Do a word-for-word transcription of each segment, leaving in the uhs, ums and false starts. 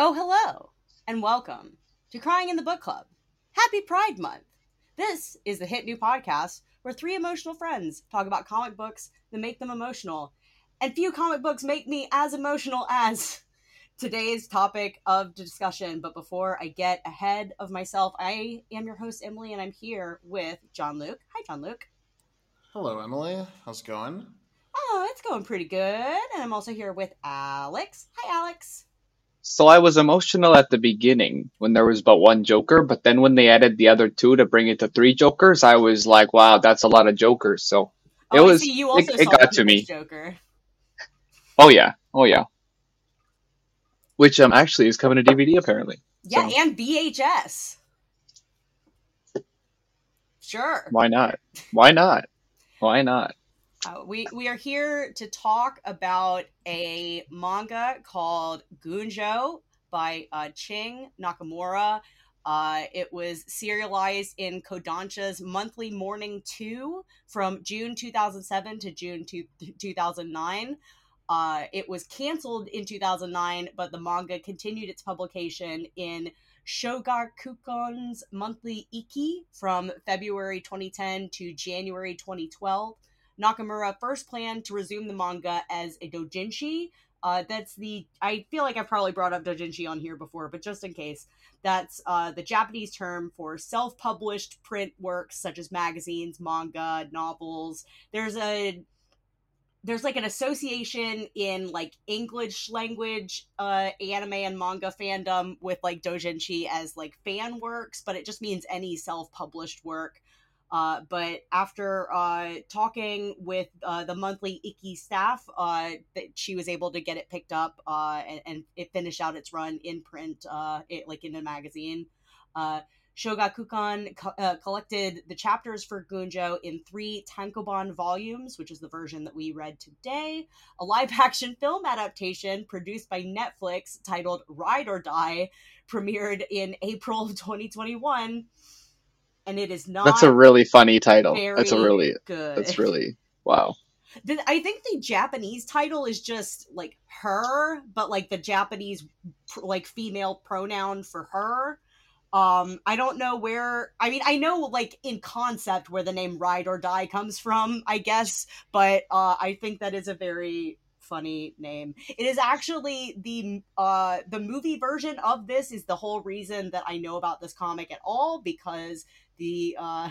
Oh, hello, and welcome to Crying in the Book Club. Happy Pride Month! This is the hit new podcast where three emotional friends talk about comic books that make them emotional. And few comic books make me as emotional as today's topic of discussion. But before I get ahead of myself, I am your host, Emily, and I'm here with John Luke. Hi, John Luke. Hello, Emily. How's it going? Oh, it's going pretty good. And I'm also here with Alex. Hi, Alex. So I was emotional at the beginning when there was but one Joker, but then when they added the other two to bring it to three Jokers, I was like, wow, that's a lot of Jokers. So it Oh, I was, see. You it, also it saw the got to People's me. Joker. Oh yeah, oh yeah. Which um actually is coming to D V D apparently. Yeah, So and V H S. Sure. why not? Why not? Why not? Uh, we we are here to talk about a manga called Gunjo by uh, Ching Nakamura. Uh, it was serialized in Kodansha's Monthly Morning two from June two thousand seven to June two thousand nine. Uh, it was canceled in two thousand nine, but the manga continued its publication in Shogakukan's Monthly Ikki from February twenty ten to January twenty twelve. Nakamura first planned to resume the manga as a doujinshi. Uh, that's the, I feel like I've probably brought up doujinshi on here before, but just in case, that's uh, the Japanese term for self-published print works such as magazines, manga, novels. There's a there's like an association in like English language uh anime and manga fandom with like doujinshi as like fan works, but it just means any self-published work. Uh, but after uh, talking with uh, the monthly Ikki staff, uh, that she was able to get it picked up uh, and, and it finished out its run in print, uh, it, like in a magazine. Uh, Shogakukan co- uh, collected the chapters for Gunjo in three tankobon volumes, which is the version that we read today. A live-action film adaptation produced by Netflix titled Ride or Die premiered in April of twenty twenty-one. And it is That's not a really funny title. That's a very really, good. that's really, wow. The, I think the Japanese title is just like her, but like the Japanese like female pronoun for her. Um, I don't know where. I mean, I know like in concept where the name Ride or Die comes from, I guess, but uh, I think that is a very funny name. It is actually the uh the movie version of this is the whole reason that I know about this comic at all, because the uh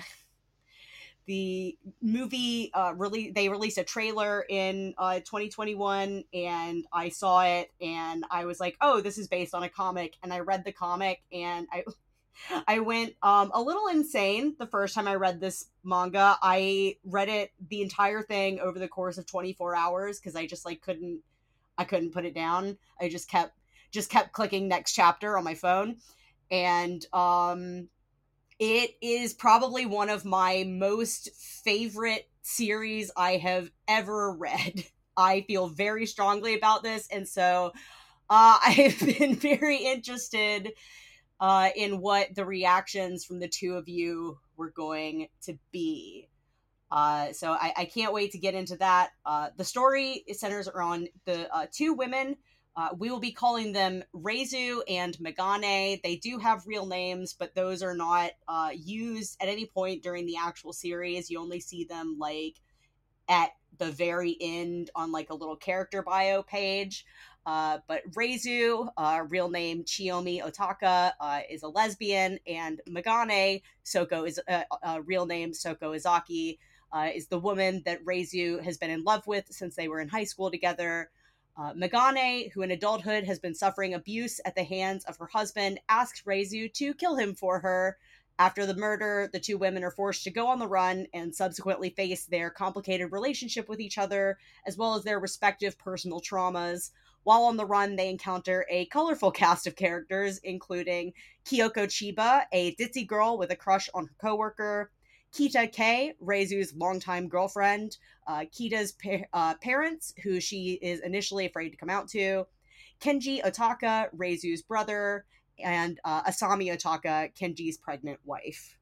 the movie uh really they released a trailer in uh twenty twenty-one, and I saw it and I was like, oh, this is based on a comic, and I read the comic and I I went um a little insane the first time I read this manga. I read it the entire thing over the course of twenty-four hours because I just like couldn't I couldn't put it down. I just kept just kept clicking next chapter on my phone. And um it is probably one of my most favorite series I have ever read. I feel very strongly about this, and so uh, I've been very interested uh, in what the reactions from the two of you were going to be. Uh, so I, I can't wait to get into that. Uh, the story centers around the uh, two women. Uh, we will be calling them Reizu and Megane. They do have real names, but those are not uh, used at any point during the actual series. You only see them like at the very end on like a little character bio page. Uh, but Reizu, uh, real name Chiyomi Otaka, uh, is a lesbian, and Megane, Soko is uh, uh, real name Soko Izaki, uh, is the woman that Reizu has been in love with since they were in high school together. Uh, Megane, who in adulthood has been suffering abuse at the hands of her husband, asks Reizu to kill him for her. After the murder, the two women are forced to go on the run and subsequently face their complicated relationship with each other, as well as their respective personal traumas. While on the run, they encounter a colorful cast of characters, including Kyoko Chiba, a ditzy girl with a crush on her coworker; Kita Kei, Reizu's longtime girlfriend; uh, Kita's pa- uh, parents, who she is initially afraid to come out to; Kenji Otaka, Reizu's brother; and uh, Asami Otaka, Kenji's pregnant wife.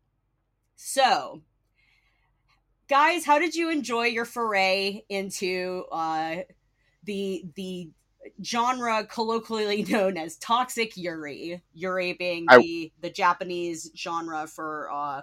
So, guys, how did you enjoy your foray into uh, the the genre colloquially known as toxic yuri. Yuri being I the the Japanese genre for uh,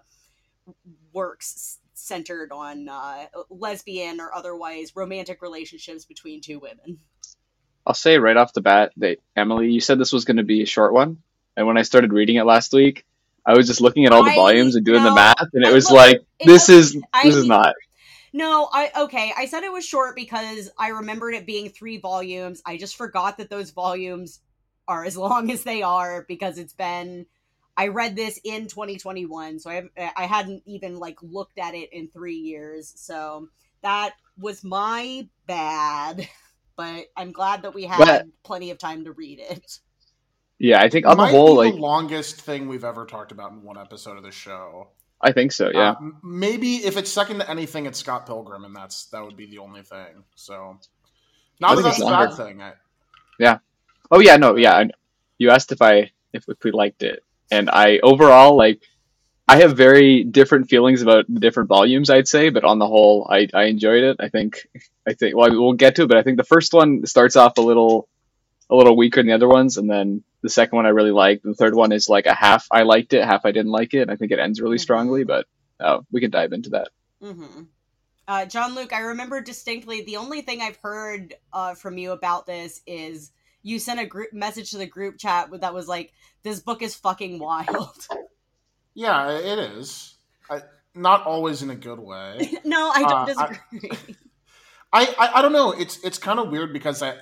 works centered on uh, lesbian or otherwise romantic relationships between two women. I'll say right off the bat that Emily, you said this was going to be a short one, and when I started reading it last week, I was just looking at all the I volumes and doing the no, math, and it I was look. like, It, this okay, is I this is not. no, I okay. I said it was short because I remembered it being three volumes. I just forgot that those volumes are as long as they are because it's been. I read this in twenty twenty-one, so I I hadn't even like looked at it in three years. So that was my bad, but I'm glad that we But had plenty of time to read it. yeah, I It think on the might whole, be the like, longest thing we've ever talked about in one episode of the show. I think so. Uh, Yeah, m- maybe if it's second to anything, it's Scott Pilgrim, and that's that would be the only thing. So, not I that think it's that's a Okay. longer. bad thing. I, Yeah. Oh yeah, no, yeah. I- You asked if I if, if we liked it, and I overall like I have very different feelings about the different volumes, I'd say, but on the whole, I, I enjoyed it. I think I think well, we'll get to it, but I think the first one starts off a little a little weaker than the other ones, and then the second one I really liked. The third one is like a half I liked it, half I didn't like it. And I think it ends really strongly, Mm-hmm. but uh, we can dive into that. Mm-hmm. Uh, John Luke, I remember distinctly the only thing I've heard uh, from you about this is you sent a group message to the group chat that was like, "This book is fucking wild." yeah, it is. I, not always in a good way. No, I don't Uh, I, disagree. I, I, I don't know. It's it's kind of weird because I,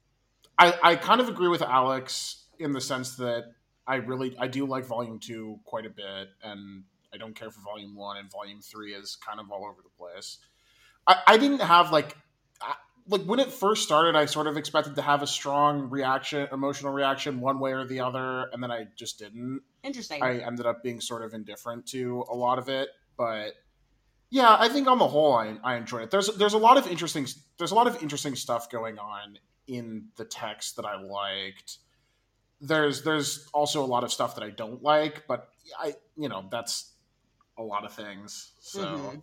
I I kind of agree with Alex in the sense that I really I do like Volume Two quite a bit, and I don't care for Volume One, and Volume Three is kind of all over the place. I, I didn't have like I- like when it first started, I sort of expected to have a strong reaction, emotional reaction, one way or the other, and then I just didn't. Interesting. I ended up being sort of indifferent to a lot of it, but yeah, I think on the whole, I, I enjoyed it. There's there's a lot of interesting there's a lot of interesting stuff going on in the text that I liked. There's there's also a lot of stuff that I don't like, but I you know that's a lot of things. So Mm-hmm.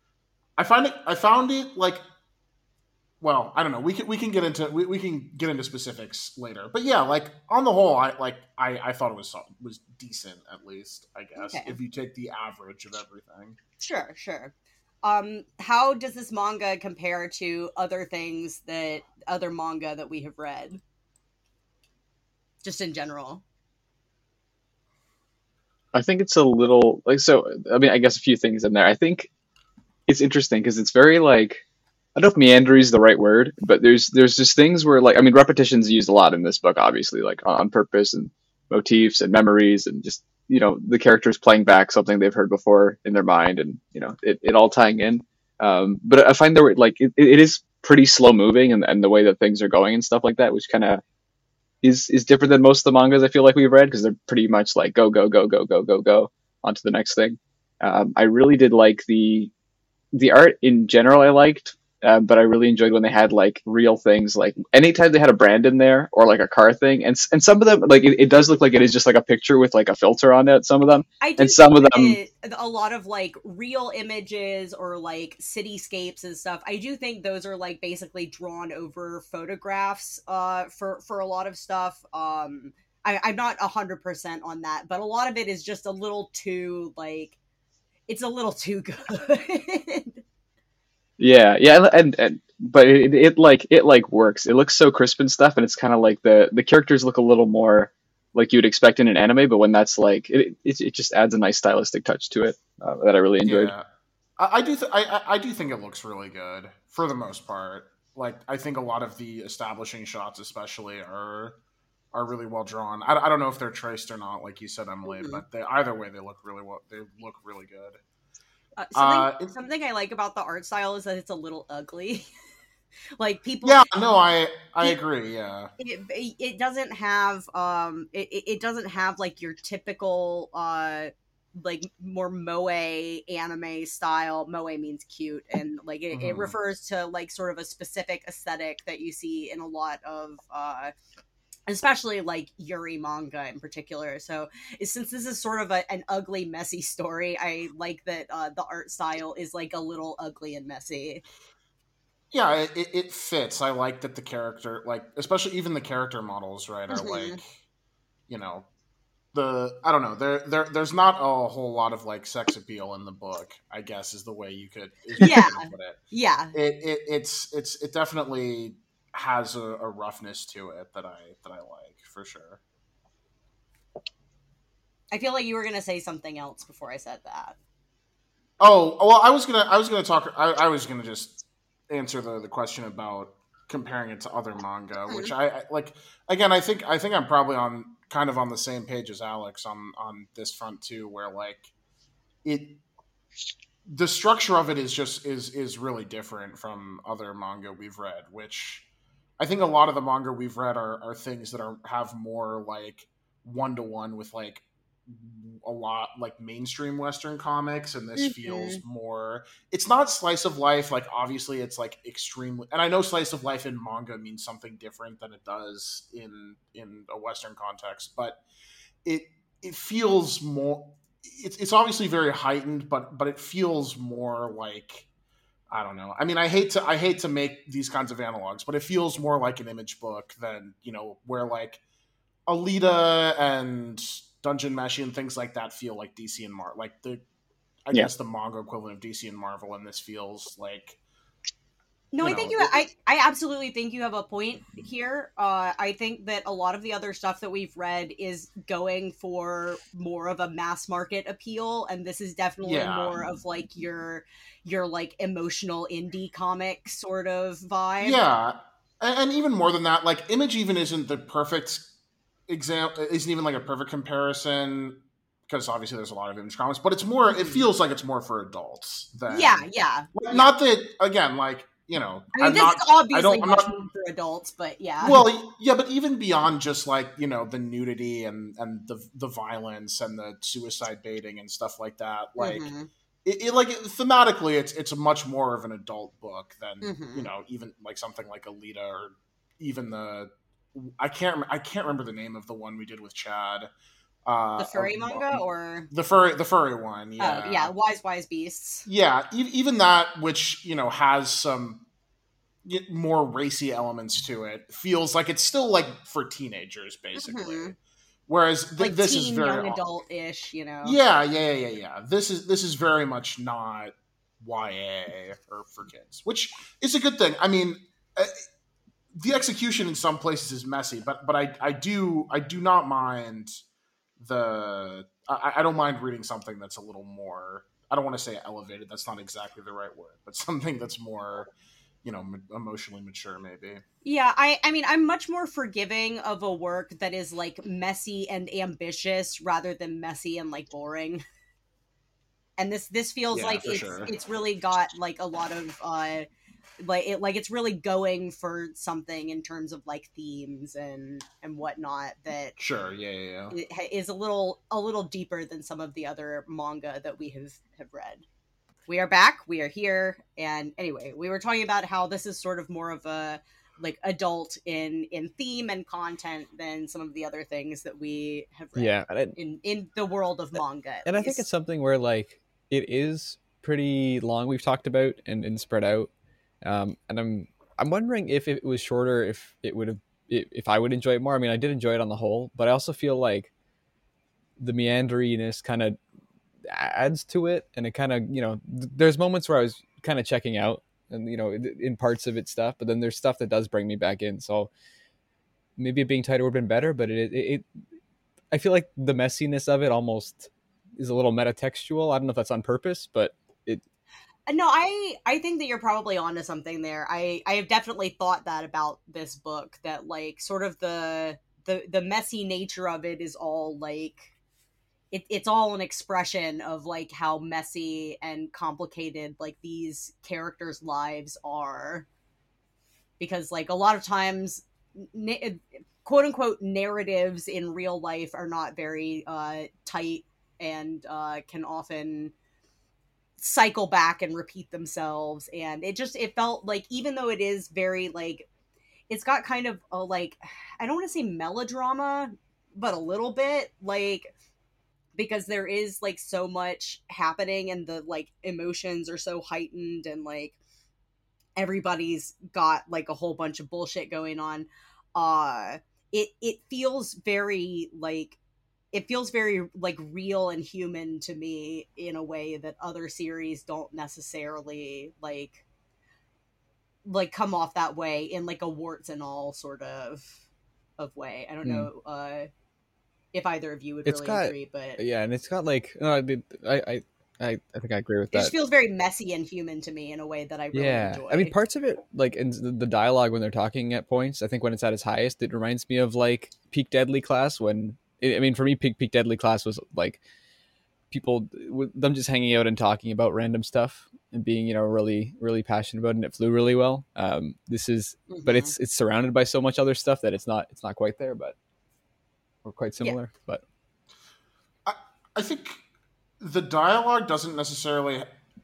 I find it I found it like well I don't know we can we can get into we, we can get into specifics later, but yeah, like on the whole, I like I, I thought it was was decent, at least, I guess, Okay. if you take the average of everything. Sure, sure. Um, how does this manga compare to other things that other manga that we have read, just in general? I think it's a little like so. I mean, I guess a few things in there. I think it's interesting because it's very like I don't know if meandering is the right word, but there's there's just things where like I mean repetitions used a lot in this book, obviously, like on purpose and motifs and memories and just you know the characters playing back something they've heard before in their mind and you know it, it all tying in. Um, but I find there like it, it is pretty slow moving and, and the way that things are going and stuff like that, which kind of is is different than most of the mangas I feel like we've read because they're pretty much like go go go go go go go on to the next thing. Um, I really did like the the art in general I liked, uh, but I really enjoyed when they had like real things. Like anytime they had a brand in there or like a car thing, and s- and some of them like it, it does look like it is just like a picture with like a filter on it. Some of them, I do and some think of them, that a lot of like real images or like cityscapes and stuff, I do think those are like basically drawn over photographs uh for for a lot of stuff. Um I, I'm not a hundred percent on that, but a lot of it is just a little too like it's a little too good. yeah, yeah, and and but it, it like it like works. It looks so crisp and stuff, and it's kind of like the the characters look a little more like you'd expect in an anime, but when that's like it, it, it just adds a nice stylistic touch to it uh, that I really enjoyed. Yeah, I, I do. Th- I, I I do think it looks really good for the most part. Like, I think a lot of the establishing shots, especially, are are really well drawn. I, I don't know if they're traced or not, like you said, Emily, Mhm. but they either way they look really well. They look really good. Uh, something Uh, it- something I like about the art style is that it's a little ugly. Like people yeah, no, I I Pe- agree. Yeah, it, it doesn't have um it, it it doesn't have like your typical uh like more moe anime style. Moe means cute, and like it, it Mhm. refers to like sort of a specific aesthetic that you see in a lot of uh especially like Yuri manga in particular. So since this is sort of a, an ugly messy story, I like that uh the art style is like a little ugly and messy. yeah, it, it it fits. I like that the character, like, especially even the character models, right, are Mm-hmm. like, you know, the I don't know. There there there's not a whole lot of like sex appeal in the book, I guess is the way you could is one Yeah, way to put it. yeah. It, it it's it's it definitely has a, a roughness to it that I that I like for sure. I feel like you were gonna say something else before I said that. Oh well, I was gonna I was gonna talk. I, I was gonna just answer the the question about comparing it to other manga, which I, I like. Again, I think I think I'm probably on kind of on the same page as Alex on on this front too, where like it the structure of it is just is is really different from other manga we've read, which I think a lot of the manga we've read are, are things that are have more like one to one with like a lot like mainstream Western comics, and this Mm-hmm. feels more. It's not slice of life. Like obviously, it's like extremely. And I know slice of life in manga means something different than it does in in a Western context, but it it feels more. It's it's obviously very heightened, but but it feels more like. I don't know. I mean, I hate to I hate to make these kinds of analogs, but it feels more like an image book than you know where like Alita and Dungeon Meshi and things like that feel like D C and Marvel. Like the I Yeah. guess the manga equivalent of D C and Marvel, and this feels like No, you I think know you. it, I I absolutely think you have a point here. Uh, I think that a lot of the other stuff that we've read is going for more of a mass market appeal, and this is definitely yeah, more of like your your like emotional indie comic sort of vibe. yeah, and, and even more than that, like Image even isn't the perfect example. Isn't even like a perfect comparison because obviously there's a lot of Image comics, but it's more. It Mhm. feels like it's more for adults Yeah, than yeah, like, yeah. not that again, like you know, I mean, I'm this is not. I obviously don't. I'm much not. more for adults, but yeah. Well, yeah, but even beyond just like you know the nudity and and the the violence and the suicide baiting and stuff like that, like Mm-hmm. it, it like thematically, it's it's a much more of an adult book than you Mm-hmm. know even like something like Alita or even the I can't rem- I can't remember the name of the one we did with Chad. The Uh, of furry manga, or the furry the furry one, oh yeah, yeah, Wise Wise Beasts. yeah. E- even that, which you know has some y- more racy elements to it, feels like it's still like for teenagers basically. Mm-hmm. Whereas th- Like this is teen very young adult ish, you know. yeah, yeah, yeah, yeah, yeah. This is this is very much not Y A or for kids, which is a good thing. I mean, uh, the execution in some places is messy, but but I I do I do not mind the I, I don't mind reading something that's a little more. I don't want to say elevated. That's not exactly the right word, but something that's more you know m- emotionally mature maybe. Yeah, I I mean I'm much more forgiving of a work that is like messy and ambitious rather than messy and like boring. And this this feels Yeah, like for it's sure. it's really got like a lot of uh like it like it's really going for something in terms of like themes and and whatnot that Sure. Yeah, yeah, yeah. it ha- is a little a little deeper than some of the other manga that we have have read. We are back, we are here, and anyway, we were talking about how this is sort of more of a like adult in in theme and content than some of the other things that we have read Yeah, and I, in in the world of manga at and I think it's least. something where like it is pretty long. We've talked about and, and spread out, um, and I'm I'm wondering if it was shorter, if it would have if I would enjoy it more. I mean, I did enjoy it on the whole, but I also feel like the meanderiness kind of adds to it, and it kind of you know th- there's moments where I was kind of checking out, and you know in parts of it stuff, but then there's stuff that does bring me back in. So maybe it being tighter would have been better, but it, it, it I feel like the messiness of it almost is a little metatextual. I don't know if that's on purpose, but it No, I I think that you're probably onto something there. I I have definitely thought that about this book, that like sort of the the the messy nature of it is all like it, it's all an expression of like how messy and complicated like these characters' lives are, because like a lot of times na- quote unquote narratives in real life are not very uh tight and uh can often cycle back and repeat themselves, and it just it felt like, even though it is very like it's got kind of a like I don't want to say melodrama, but a little bit like, because there is like so much happening and the like emotions are so heightened and like everybody's got like a whole bunch of bullshit going on. Uh, it it feels very like it feels very like real and human to me in a way that other series don't necessarily like like come off that way in like a warts and all sort of of way. I don't Mm. know uh if either of you would It's really got- agree, but Yeah, and it's got like uh, I, I I I think I agree with it that. just feels very messy and human to me in a way that I really Yeah, enjoy. I mean, parts of it, like in the the dialogue when they're talking at points, I think when it's at its highest, it reminds me of like Peak Deadly Class. When I mean, for me, Peak Peak Deadly Class was like people with them just hanging out and talking about random stuff and being, you know, really really passionate about it, and it flew really well. Um, this is, but Mhm. it's it's surrounded by so much other stuff that it's not it's not quite there, but we're quite similar. But I think the dialogue doesn't necessarily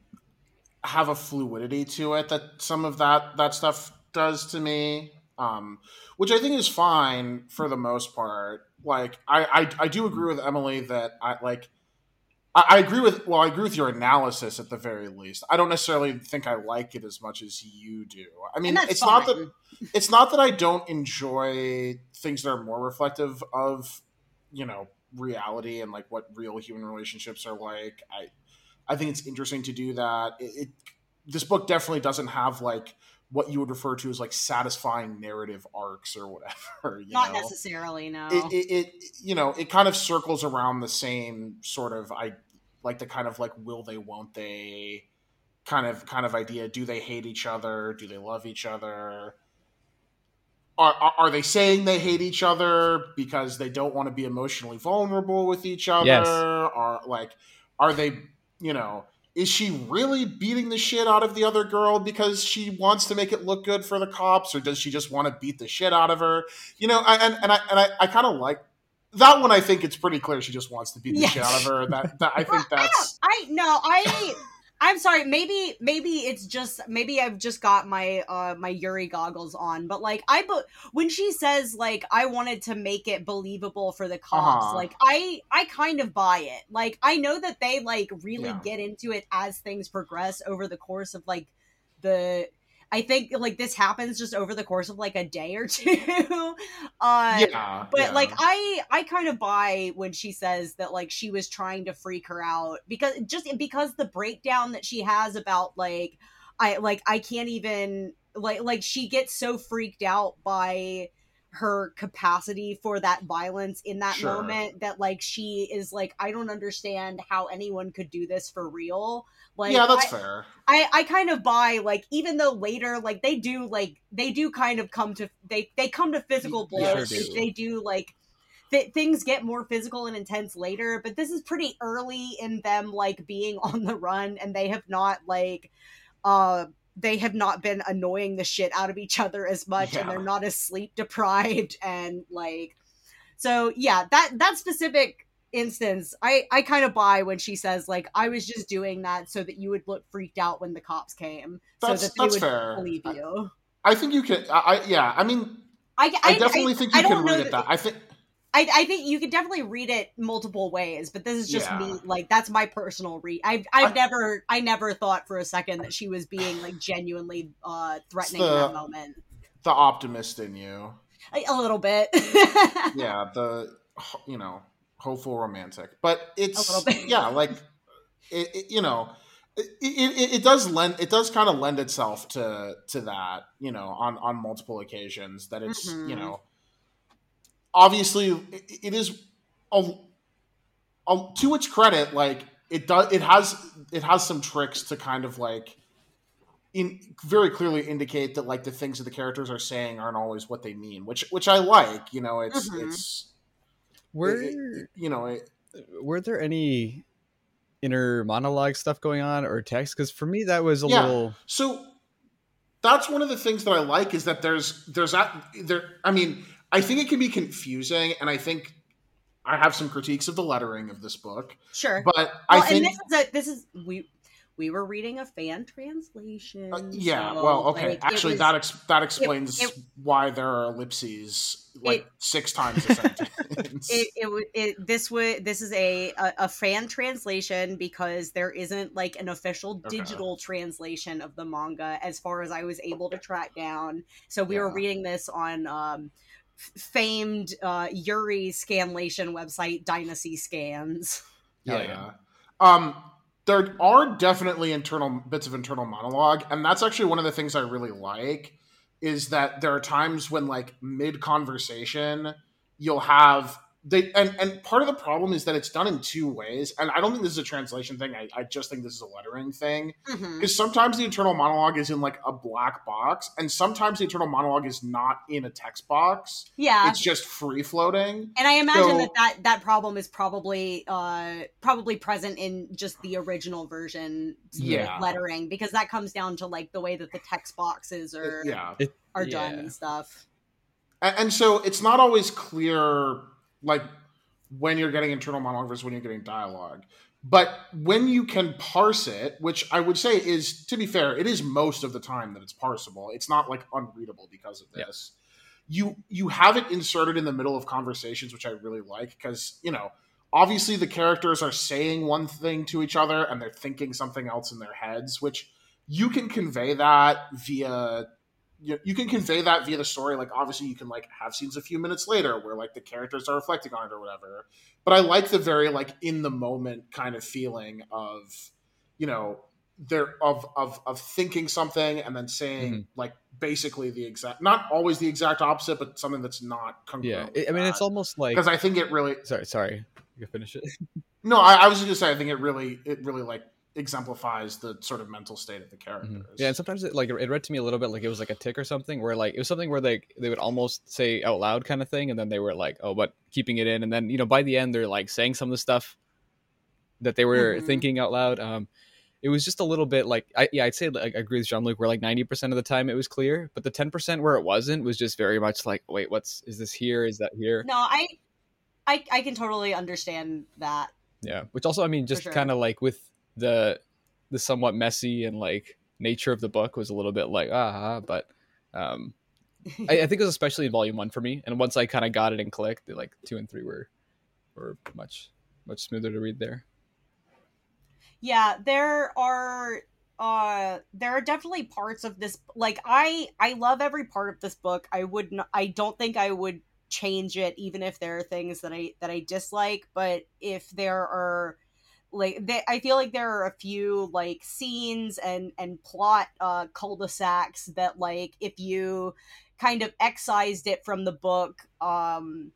have a fluidity to it that some of that that stuff does to me, um, which I think is fine for the most part. Like I, I, I do agree with Emily that I like. I, I agree with well, I agree with your analysis at the very least. I don't necessarily think I like it as much as you do. I mean, And that's it's not fine. that it's not that I don't enjoy things that are more reflective of, you know, reality and like what real human relationships are like. I I think it's interesting to do that. It, it this book definitely doesn't have like what you would refer to as like satisfying narrative arcs or whatever. You Not know? necessarily, no. It, it, it you know it kind of circles around the same sort of I like the kind of like will they won't they kind of kind of idea. Do they hate each other? Do they love each other? Are, are, are they saying they hate each other because they don't want to be emotionally vulnerable with each other? Yes. Are like, are they, you know, is she really beating the shit out of the other girl because she wants to make it look good for the cops, or does she just want to beat the shit out of her? You know, I- and and I and I, I kind of like that one. I think it's pretty clear she just wants to beat the Yes. shit out of her. That, that I think Well, that's I don't- I no, I I'm sorry. Maybe maybe it's just maybe I've just got my uh my Yuri goggles on, but like I but when she says like I wanted to make it believable for the cops, Uh-huh. like I I kind of buy it. Like I know that they like really Yeah. get into it as things progress over the course of like the I think like this happens just over the course of like a day or two. uh yeah. but yeah. like I I kind of buy when she says that like she was trying to freak her out because just because the breakdown that she has about like I like I can't even like like she gets so freaked out by her capacity for that violence in that Sure. moment that like she is like I don't understand how anyone could do this for real. Like yeah, that's I, fair. I, I kind of buy like even though later like they do like they do kind of come to they they come to physical They blows. sure do. They do like th- things get more physical and intense later, but this is pretty early in them like being on the run, and they have not like uh they have not been annoying the shit out of each other as much, and Yeah. they're not as sleep deprived and like so yeah that that specific instance I I kind of buy when she says like I was just doing that so that you would look freaked out when the cops came That's so that they that's would fair. believe I, you. I think you can. I, I yeah. I mean, I, I definitely think you I don't can know read it that. I think I, I think you could definitely read it multiple ways, but this is just Yeah. me. Like that's my personal read. I've I've I- never I never thought for a second that she was being like genuinely uh threatening in the- that moment. the optimist in you. A, a little bit. Yeah, the you know hopeful romantic, but it's A little bit. yeah, like it, it, you know. It, it, it does lend it does kind of lend itself to to that, you know, on on multiple occasions, that it's Mhm. you know obviously it, it is a, a, to its credit, like it does it has it has some tricks to kind of like in very clearly indicate that like the things that the characters are saying aren't always what they mean, which which I like. You know, it's Mhm. it's were it- it- you know it, were there any inner monologue stuff going on or text? Because for me that was a Yeah. little so that's one of the things that I like is that there's there's that there. I mean, I think it can be confusing, and I think I have some critiques of the lettering of this book, Sure. but Well, I and think this is a this is we we were reading a fan translation. Uh, yeah, so, well, okay. like, it Actually, was- that ex- that explains it- it- why there are ellipses like It- six times a sentence. it, it, would- it this would this is a, a a fan translation because there isn't like an official Okay. digital translation of the manga as far as I was able to track down. So we were Yeah. reading this on um f- famed uh Yuri scanlation website Dynasty Scans. Hell Yeah, yeah. Um, there are definitely internal bits of internal monologue, and that's actually one of the things I really like. Is that there are times when, like, mid conversation, you'll have they and and part of the problem is that it's done in two ways, and I don't think this is a translation thing. I, I just think this is a lettering thing. Mhm. Because sometimes the internal monologue is in like a black box, and sometimes the internal monologue is not in a text box. Yeah. It's just free floating. And I imagine So- that, that that problem is probably uh probably present in just the original version Yeah. lettering, because that comes down to like the way that the text boxes are Yeah. It, are done yeah. and stuff. And, and so it's not always clear, like, when you're getting internal monologue versus when you're getting dialogue. But when you can parse it, which I would say is, to be fair, it is most of the time that it's parsable. It's not like unreadable because of Yeah. this. You you have it inserted in the middle of conversations, which I really like, because, you know, obviously the characters are saying one thing to each other and they're thinking something else in their heads, which you can convey that via you, you can convey that via the story. Like, obviously you can like have scenes a few minutes later where like the characters are reflecting on it or whatever. But I like the very like in the moment kind of feeling of, you know, they're of of of thinking something and then saying Mhm. like basically the exact, not always the exact opposite, but something that's not Yeah, congruent. I I mean, it's almost like. because I think it really Sorry, sorry. You can finish it. no, I, I was just gonna say I think it really it really like exemplifies the sort of mental state of the characters. Mhm. Yeah, and sometimes it like it read to me a little bit like it was like a tick or something, where like it was something where they they would almost say out loud kind of thing, and then they were like, oh, but keeping it in, and then you know by the end they're like saying some of the stuff that they were Mhm. thinking out loud. Um, it was just a little bit like I yeah I'd say like I agree with Jean Luc where like ninety percent of the time it was clear, but the ten percent where it wasn't was just very much like wait what's is this here, is that here? No, I I I can totally understand that. Yeah, which also I mean just sure. kind of like with the the somewhat messy and like nature of the book was a little bit like ah, but um, I, I think it was especially in volume one for me. And once I kind of got it and clicked, like two and three were were much much smoother to read there. Yeah, there are uh there are definitely parts of this, like I I love every part of this book. I would not, I don't think I would change it even if there are things that I that I dislike, but if there are like they, I feel like there are a few like scenes and and plot uh cul-de-sacs that like if you kind of excised it from the book, um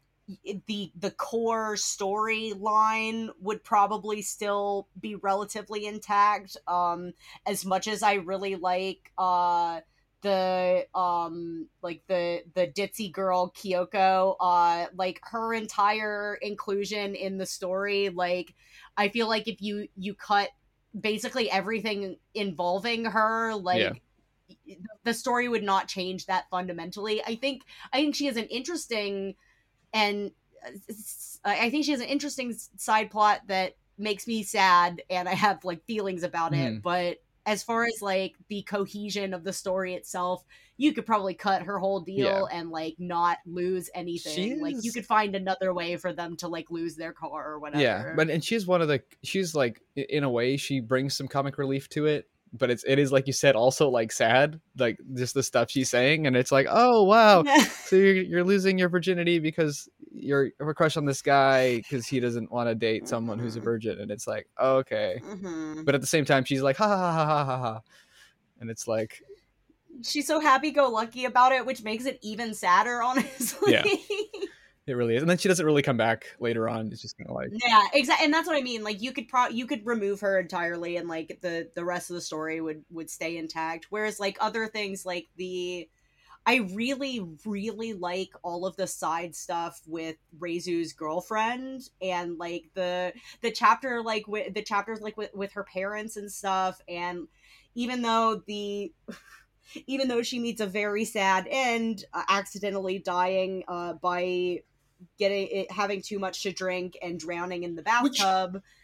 the the core storyline would probably still be relatively intact. Um as much as I really like uh the um like the the ditzy girl Kyoko, uh like her entire inclusion in the story, like I feel like if you you cut basically everything involving her, like Yeah. the story would not change that fundamentally. I think I think she has an interesting and uh, I think she has an interesting side plot that makes me sad and I have like feelings about it, Mhm. but as far as like the cohesion of the story itself, you could probably cut her whole deal and like not lose anything. She Like you is- could find another way for them to like lose their car or whatever. Yeah, but and she's one of the she's like i- in a way she brings some comic relief to it, but it's it is like you said also like sad, like just the stuff she's saying, and it's like oh wow, so you're, you're losing your virginity because you're you have a crush on this guy because he doesn't want to date someone who's a Mhm. virgin, and it's like okay, Mhm. but at the same time she's like ha ha ha ha ha ha, and it's like She's so happy-go-lucky about it, which makes it even sadder, honestly. Yeah. it really is, and then she doesn't really come back later on. It's just kind of like Yeah, exactly, and that's what I mean. Like, you could pro- you could remove her entirely, and like the the rest of the story would would stay intact. Whereas, like other things, like the, I really really like all of the side stuff with Reizu's girlfriend, and like the the chapter like with the chapters like with with her parents and stuff. And even though the even though she meets a very sad end, uh, accidentally dying uh, by getting it, having too much to drink and drowning in the Which- bathtub.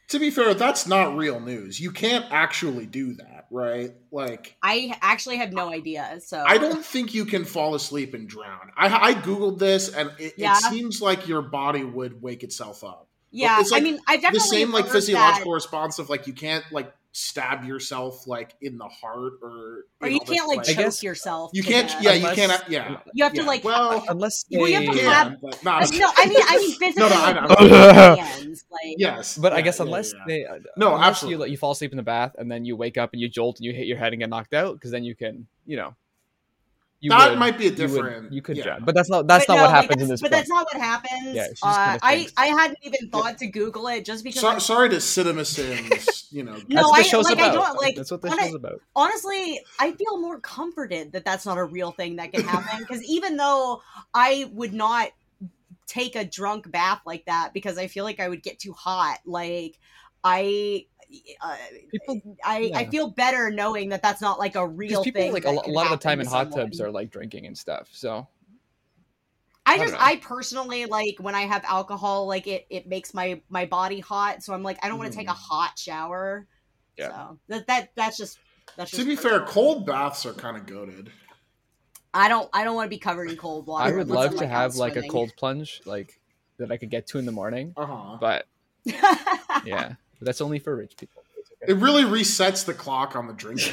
To be fair, that's not real news. You can't actually do that, right? Like, I actually had no idea. So I don't think you can fall asleep and drown. I, I googled this, and it, Yeah. it seems like your body would wake itself up. Yeah, It's like I mean, I definitely the same like heard physiological that, response of like you can't like stab yourself like in the heart or or in you all this, can't like I choke guess yourself. you to can't. death. Yeah, Unless- you can't. Yeah, You have to, yeah. like, well, Unless they, Well, you have you to can, have- but not. no, I mean, I mean, physically, No, no, I like, know. with your hands, like, Yes, but I yeah, guess yeah, unless yeah. they uh, No, unless absolutely. you like, you fall asleep in the bath and then you wake up and you jolt and you hit your head and get knocked out, because then you can, you know, you That would- might be a you would- different- You could yeah. drown, but that's not that's but not no, what like, happens in that's- this But book. that's not what happens. Yeah, she just uh, kinda I thinks. I hadn't even thought to Google it just because. So, I'm- sorry to CinemaSins, you know. No, That's what I- the show's like, I about. don't, like, that's what the on a- show's about. honestly, I feel more comforted that that's not a real thing that can happen. Because even though I would not take a drunk bath like that because I feel like I would get too hot, like I. Uh, People, I, yeah. I feel better knowing that that's not like a real because people thing. like a, that lo- a could lot of the happen time to in hot someone. tubs are like drinking and stuff. So I I just don't know. I personally like when I have alcohol, like it it makes my my body hot, so I'm like I don't want to take a Mm. hot shower. Yeah. So that that that's just that's just To be fair, personal. cold baths are kind of goaded. I don't I don't want to be covered in cold water. I would unless love I'm, to like, have out like a swimming. cold plunge, like that I could get to in the morning. Uh huh. But yeah, that's only for rich people. It's okay. It really resets the clock on the drinking.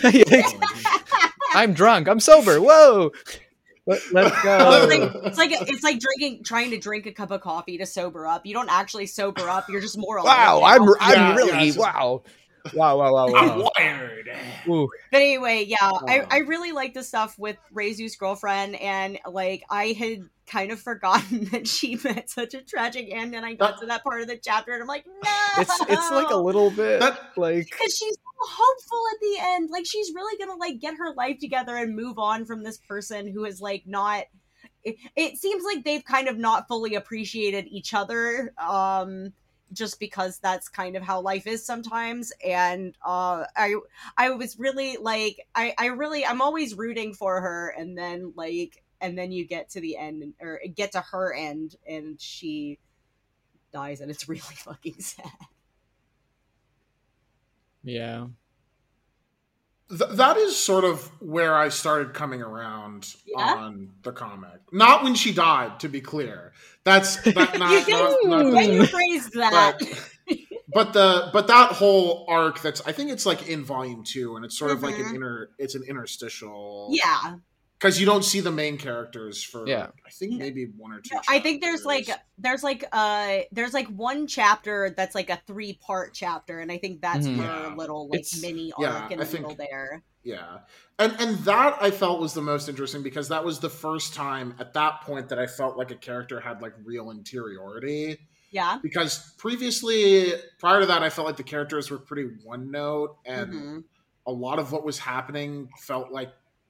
I'm drunk. I'm sober. Whoa. Let, let's Well, it's, go. like, it's like it's like drinking, trying to drink a cup of coffee to sober up. You don't actually sober up. You're just more. Wow, alert I'm now. I'm Yeah, really yeah, it's just- wow. Wow, wow, wow, I'm wow. wired. Ooh. But anyway, yeah, I, Um, I really like the stuff with Reizu's girlfriend, and like I had kind of forgotten that she met such a tragic end, and I got That- to that part of the chapter, and I'm like, no, It's it's like a little bit That- like because she's so hopeful at the end, like she's really gonna like get her life together and move on from this person who is like not. It, it seems like they've kind of not fully appreciated each other. Um, just because that's kind of how life is sometimes, and uh i i was really like i i really i'm always rooting for her, and then like and then you get to the end, or get to her end, and she dies, and it's really fucking sad. yeah. Th- that is sort of where I started coming around Yeah? on the comic. Not when she died, to be clear. That's that not, You didn't not, not- when you phrased that. but the but that whole arc that's I think it's like in volume two, and it's sort of like an Mhm. inner it's an interstitial Yeah, because you don't see the main characters for Yeah. I think maybe one or two. I think there's like chapters. there's like uh there's like one chapter that's like a three part chapter, and I think that's Mhm. her Yeah. little like It's- mini arc yeah, in I the think- middle there. Yeah. And and that I felt was the most interesting because that was the first time at that point that I felt like a character had like real interiority. Yeah. Because previously, prior to that, I felt like the characters were pretty one note, and Mhm. a lot of what was happening felt like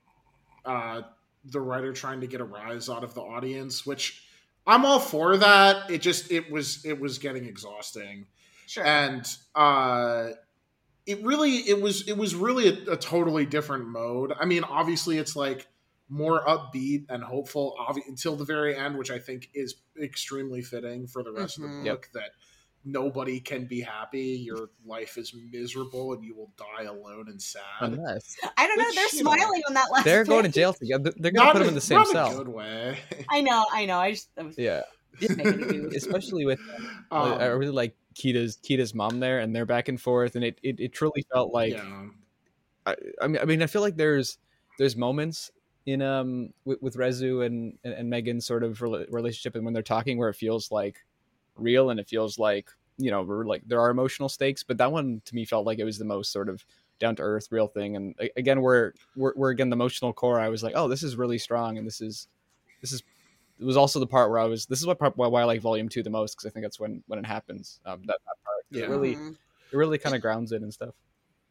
uh, the writer trying to get a rise out of the audience, which I'm all for that. It just it was it was getting exhausting, Sure. and uh, it really it was it was really a, a totally different mode. I mean, obviously, it's like more upbeat and hopeful obvi- until the very end, which I think is extremely fitting for the rest Mhm. of the book. That nobody can be happy. Your life is miserable, and you will die alone and sad. Unless I don't know. which, They're you know, smaling on that last. they're going to page. jail together. They're going to put them in the same not cell. in a good way. I know. I know. I just. I was Yeah. just making a goof. Especially with Um, I really like Kita's Kita's mom there, and they're back and forth, and it, it, it truly felt like yeah. I, I mean I mean I feel like there's there's moments in um with, with Rezu and, and and Megan's sort of rela- relationship, and when they're talking, where it feels like real, and it feels like, you know, we're like there are emotional stakes, but that one to me felt like it was the most sort of down to earth real thing. And a- again, we're, we're we're again the emotional core. I was like, oh, this is really strong, and this is this is it was also the part where I was this is what part why I like volume two the most, because I think that's when when it happens. Um, that, that part Yeah. it really Mhm. it really kind of grounds it and stuff.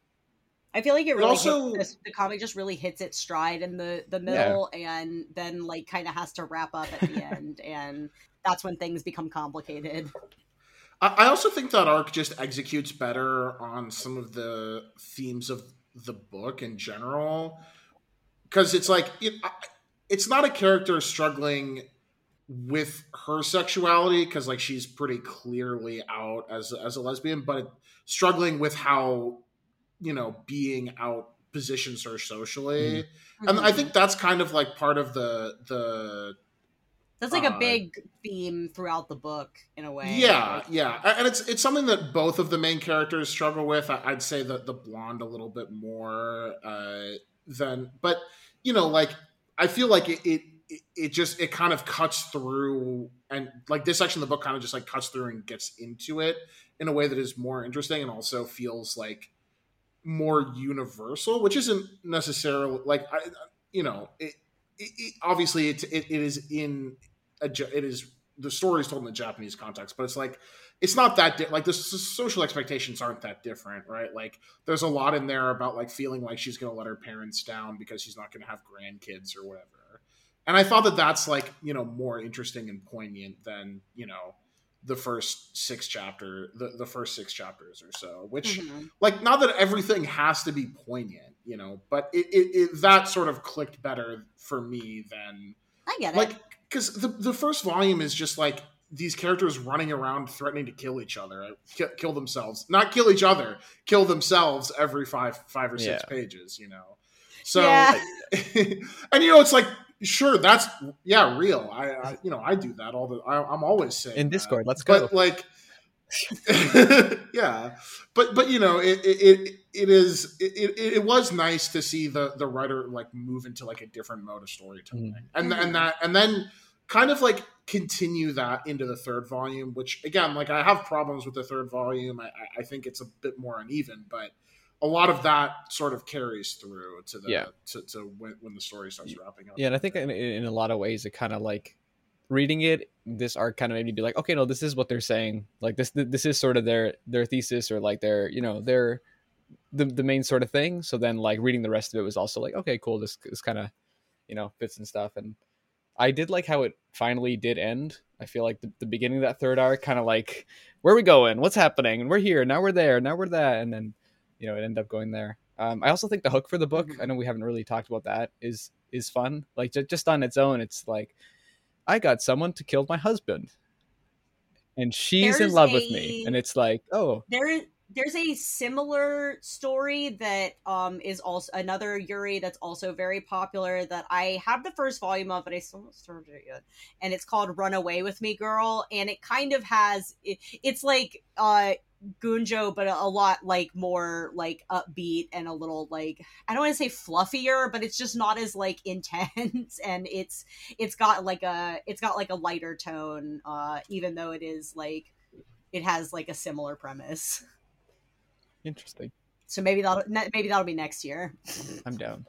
I feel like it really also- hits, this, the comic just really hits its stride in the the middle, and then like kind of has to wrap up at the end, and that's when things become complicated. I I also think that arc just executes better on some of the themes of the book in general, because it's like it, I- it's not a character struggling with her sexuality, because like she's pretty clearly out as as a lesbian, but struggling with how, you know, being out positions her socially. Mm-hmm. And I think that's kind of like part of the the that's like uh, a big theme throughout the book in a way. Yeah, like, yeah. And it's it's something that both of the main characters struggle with. I'd say that the blonde a little bit more uh, than, but you know, like I feel like it, it it just it kind of cuts through, and like this section of the book kind of just like cuts through and gets into it in a way that is more interesting and also feels like more universal, which isn't necessarily like I, you know, it, it, it obviously it, it it is in a it is the story is told in the Japanese context, but it's like it's not that di- like the social expectations aren't that different, right? Like there's a lot in there about like feeling like she's going to let her parents down because she's not going to have grandkids or whatever. And I thought that that's like, you know, more interesting and poignant than, you know, the first six chapter, the, the first six chapters or so, which mm-hmm. like, not that everything has to be poignant, you know, but it, it, it that sort of clicked better for me than I get it. Like, cause the, the first volume is just like these characters running around threatening to kill each other, kill, kill themselves, not kill each other, kill themselves every five, five or six yeah. pages, you know? So, yeah. And you know, it's like, sure, that's yeah, real. I, I, you know, I do that all the. I, I'm always saying in Discord. That. Let's go. But like, yeah, but but you know, it it it is it, it was nice to see the the writer like move into like a different mode of storytelling, mm-hmm. and and that and then kind of like continue that into the third volume. Which again, like I have problems with the third volume. I I think it's a bit more uneven, but a lot of that sort of carries through to the yeah. to, to when, when the story starts wrapping up. Yeah, and I think in, in a lot of ways, it kind of like reading it, this arc kind of made me be like, okay, no, this is what they're saying. Like this, this is sort of their their thesis or like their, you know, their the the main sort of thing. So then like reading the rest of it was also like, okay, cool. This this kind of, you know, fits and stuff. And I did like how it finally did end. I feel like the, the beginning of that third arc kind of like, where are we going? What's happening? And we're here. Now we're there. Now we're that. And then, you know, it ended up going there. Um, I also think the hook for the book, I know we haven't really talked about that, is is fun. Like j- just on its own, it's like, I got someone to kill my husband, and she's there's in love a, with me, and it's like, oh, there there's a similar story that um is also another Yuri that's also very popular that I have the first volume of, but I still haven't started it yet, and it's called Run Away With Me, Girl, and it kind of has it, it's like uh. Gunjo, but a lot like more like upbeat and a little like, I don't want to say fluffier, but it's just not as like intense, and it's it's got like a it's got like a lighter tone, uh even though it is like it has like a similar premise. Interesting. So maybe that'll maybe that'll be next year. I'm down.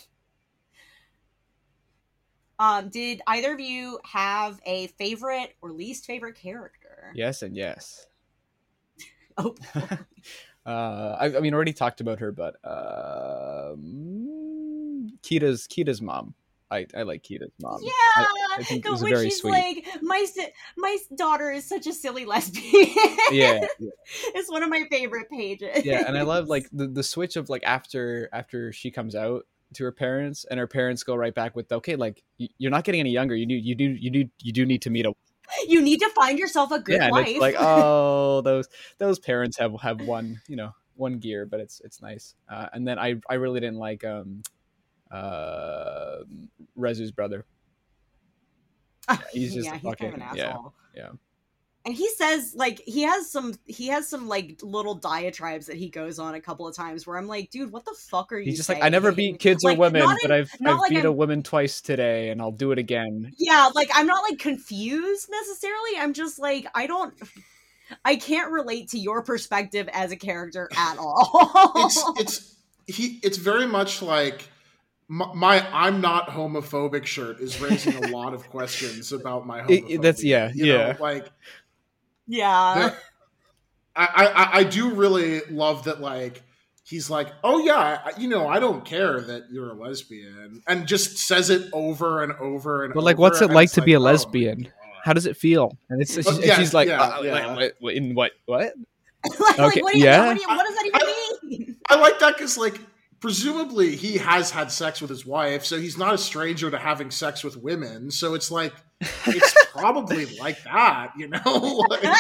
Um, did either of you have a favorite or least favorite character? Yes and yes. Oh. uh, I, I mean, already talked about her, but uh, Kita's Kita's mom. I, I like Kita's mom. Yeah, I, I think it was when very she's sweet. Like, my my daughter is such a silly lesbian. Yeah, yeah, it's one of my favorite pages. Yeah, and I love like the, the switch of like after after she comes out to her parents, and her parents go right back with, okay, like you're not getting any younger. You do you do you do you do need to meet a. You need to find yourself a good yeah, wife. It's like, oh, those those parents have, have one, you know, one gear, but it's it's nice. Uh, and then I I really didn't like um uh Rezu's brother. Yeah, he's just yeah, a he's fucking, kind of an asshole. Yeah, yeah. And he says like he has some he has some like little diatribes that he goes on a couple of times where I'm like, dude, what the fuck are you? He's just saying? like, I never beat kids like, or women, in, but I've I've like beat I'm, a woman twice today, and I'll do it again. Yeah, like I'm not like confused necessarily. I'm just like I don't. I can't relate to your perspective as a character at all. it's it's he. It's very much like. My, my I'm not homophobic shirt is raising a lot of questions about my homophobia. It, that's yeah, you yeah. know, like, yeah. I, I I do really love that. Like, he's like, oh yeah, I, you know, I don't care that you're a lesbian, and just says it over and over and. But over, like, what's it like to like, be a oh, lesbian? How does it feel? And it's, oh, she's, yeah, she's like, yeah, uh, yeah. Like, what, in what? What? like, Okay, what, do you, yeah. what, do you, what does that even I, mean? I like that because like. presumably he has had sex with his wife, so he's not a stranger to having sex with women. So it's like it's probably like that, you know. Like,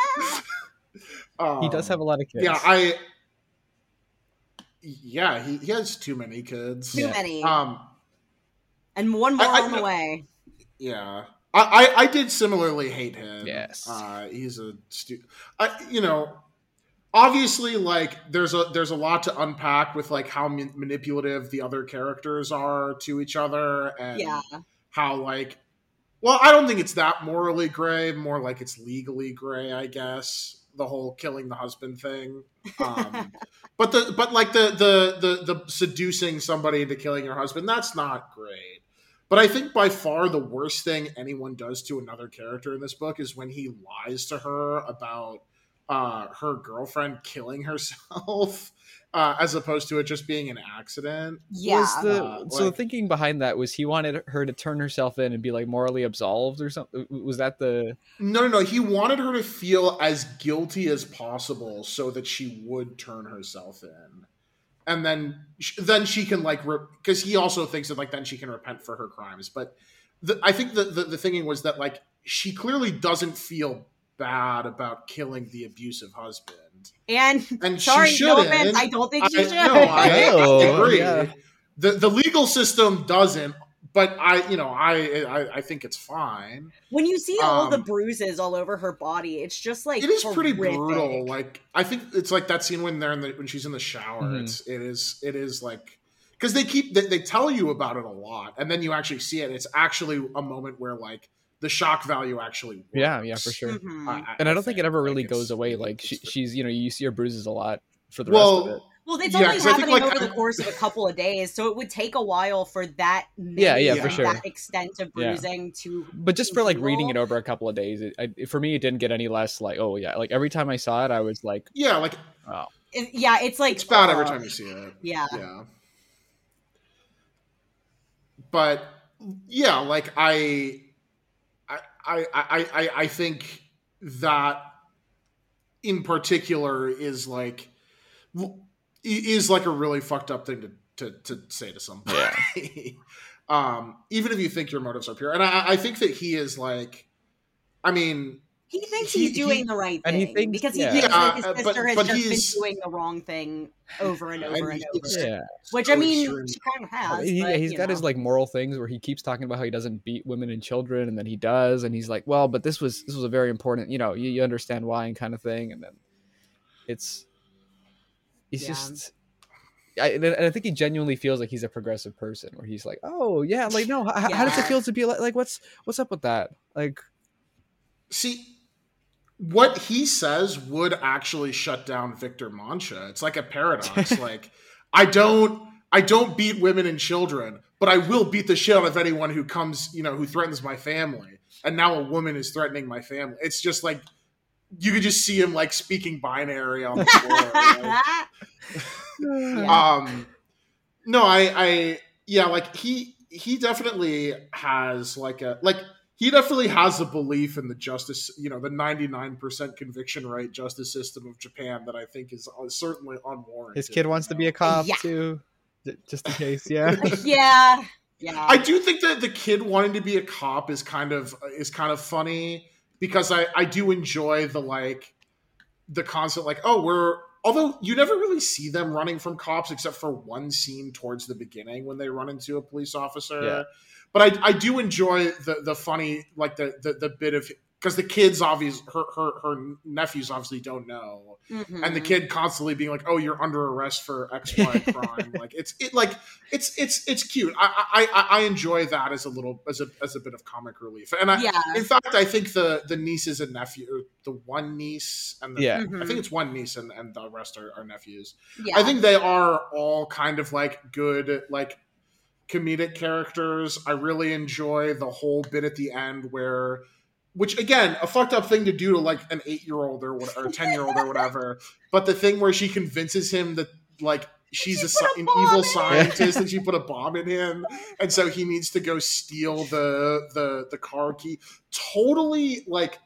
um, He does have a lot of kids. Yeah, I. Yeah, he, he has too many kids. Too Yeah. many. Um, and one more I- I- on the way. yeah, I, I, I did similarly hate him. Yes. uh, he's a stu- I, you know, obviously, like there's a there's a lot to unpack with like how man- manipulative the other characters are to each other, and Yeah. how like, well, I don't think it's that morally gray, more like it's legally gray, I guess. The whole killing the husband thing. Um, but the but like the, the the the seducing somebody into killing your husband, that's not great. But I think by far the worst thing anyone does to another character in this book is when he lies to her about uh, her girlfriend killing herself, uh, as opposed to it just being an accident. Yeah. Was the Uh, so the like- thinking behind that was he wanted her to turn herself in and be like morally absolved or something? Was that the No, no, no. He wanted her to feel as guilty as possible so that she would turn herself in. And then then she can like, because he also thinks that like then she can repent for her crimes. But the, I think the, the the thinking was that like she clearly doesn't feel bad about killing the abusive husband, And and sorry, she no shouldn't. offense, I don't think she I- should. No, I, I No, agree. yeah. The the legal system doesn't, but I you know I I, I think it's fine. When you see all the Um, bruises all over her body, it's just like It is pretty horrific. brutal. Like I think it's like that scene when they're in the when she's in the shower. Mhm. It's it is it is like because they keep they, they tell you about it a lot, and then you actually see it. It's actually a moment where like the shock value actually works. yeah yeah for sure. Mhm. I- And I don't think it ever like, really it's- goes away. Like she, it's- she's you know you see her bruises a lot for the well, rest of it. Well, it's Yeah, only 'cause I think, happening like, over I- the course of a couple of days, so it would take a while for that many, Yeah, yeah, for and sure. that extent of Yeah. bruising to. But just for like reading it heal. over a couple of days, it, I, for me it didn't get any less like oh yeah. Like every time I saw it, I was like Yeah, like oh It- yeah, it's like it's bad every uh, time you see it. Yeah. Yeah. But yeah, like I I I I I, I think that in particular is like is like a really fucked up thing to to, to say to somebody. Yeah. um, even if you think your motives are pure. And I, I think that he is like I mean he thinks he- he's doing he- the right and thing he thinks- because he yeah. thinks that his Yeah, uh, but- sister has but just he's- been doing the wrong thing over and over and, and over. it's- yeah. Which so I mean, extreme. she kind of has. He, but, he's you got his know. like moral things where he keeps talking about how he doesn't beat women and children, and then he does, and he's like, well, but this was this was a very important, you know, you, you understand why and kind of thing, and then it's it's Yeah. just. I, and I think he genuinely feels like he's a progressive person, where he's like, "Oh yeah, like no, h- how does it Yeah. feel to be like, like what's what's up with that?" Like, See, what he says would actually shut down Victor Mancha. It's like a paradox. Like, I don't, I don't beat women and children, but I will beat the shit out of anyone who comes, you know, who threatens my family. And now a woman is threatening my family. It's just like you could just see him like speaking binary on the floor. like, Yeah. um no i i yeah like he he definitely has like a like he definitely has a belief in the justice, you know, the ninety-nine percent conviction rate justice system of Japan that I think is uh, certainly unwarranted. his kid wants to be a cop Yeah. too, j- just in case. Yeah, yeah, yeah. I do think that the kid wanting to be a cop is kind of is kind of funny because I I do enjoy the like the concept like oh we're although you never really see them running from cops except for one scene towards the beginning when they run into a police officer. Yeah. But I, I do enjoy the the funny like the the, the bit of because the kids obviously her, her her nephews obviously don't know, Mhm. and the kid constantly being like, "Oh, you're under arrest for X Y crime." Like it's it like it's it's it's cute. I I I I enjoy that as a little as a as a bit of comic relief. And I, yeah, in fact, I think the the nieces and nephew, or the one niece and the, Yeah. I think it's one niece and, and the rest are, are nephews. yeah. I think they are all kind of like good like comedic characters. I really enjoy the whole bit at the end where. Which again, a fucked up thing to do to like an eight year old or what, or a ten year old or whatever. But the thing where she convinces him that like she's She a, sci- put a an bomb evil in scientist and she put a bomb in him, and so he needs to go steal the the the car key. Totally like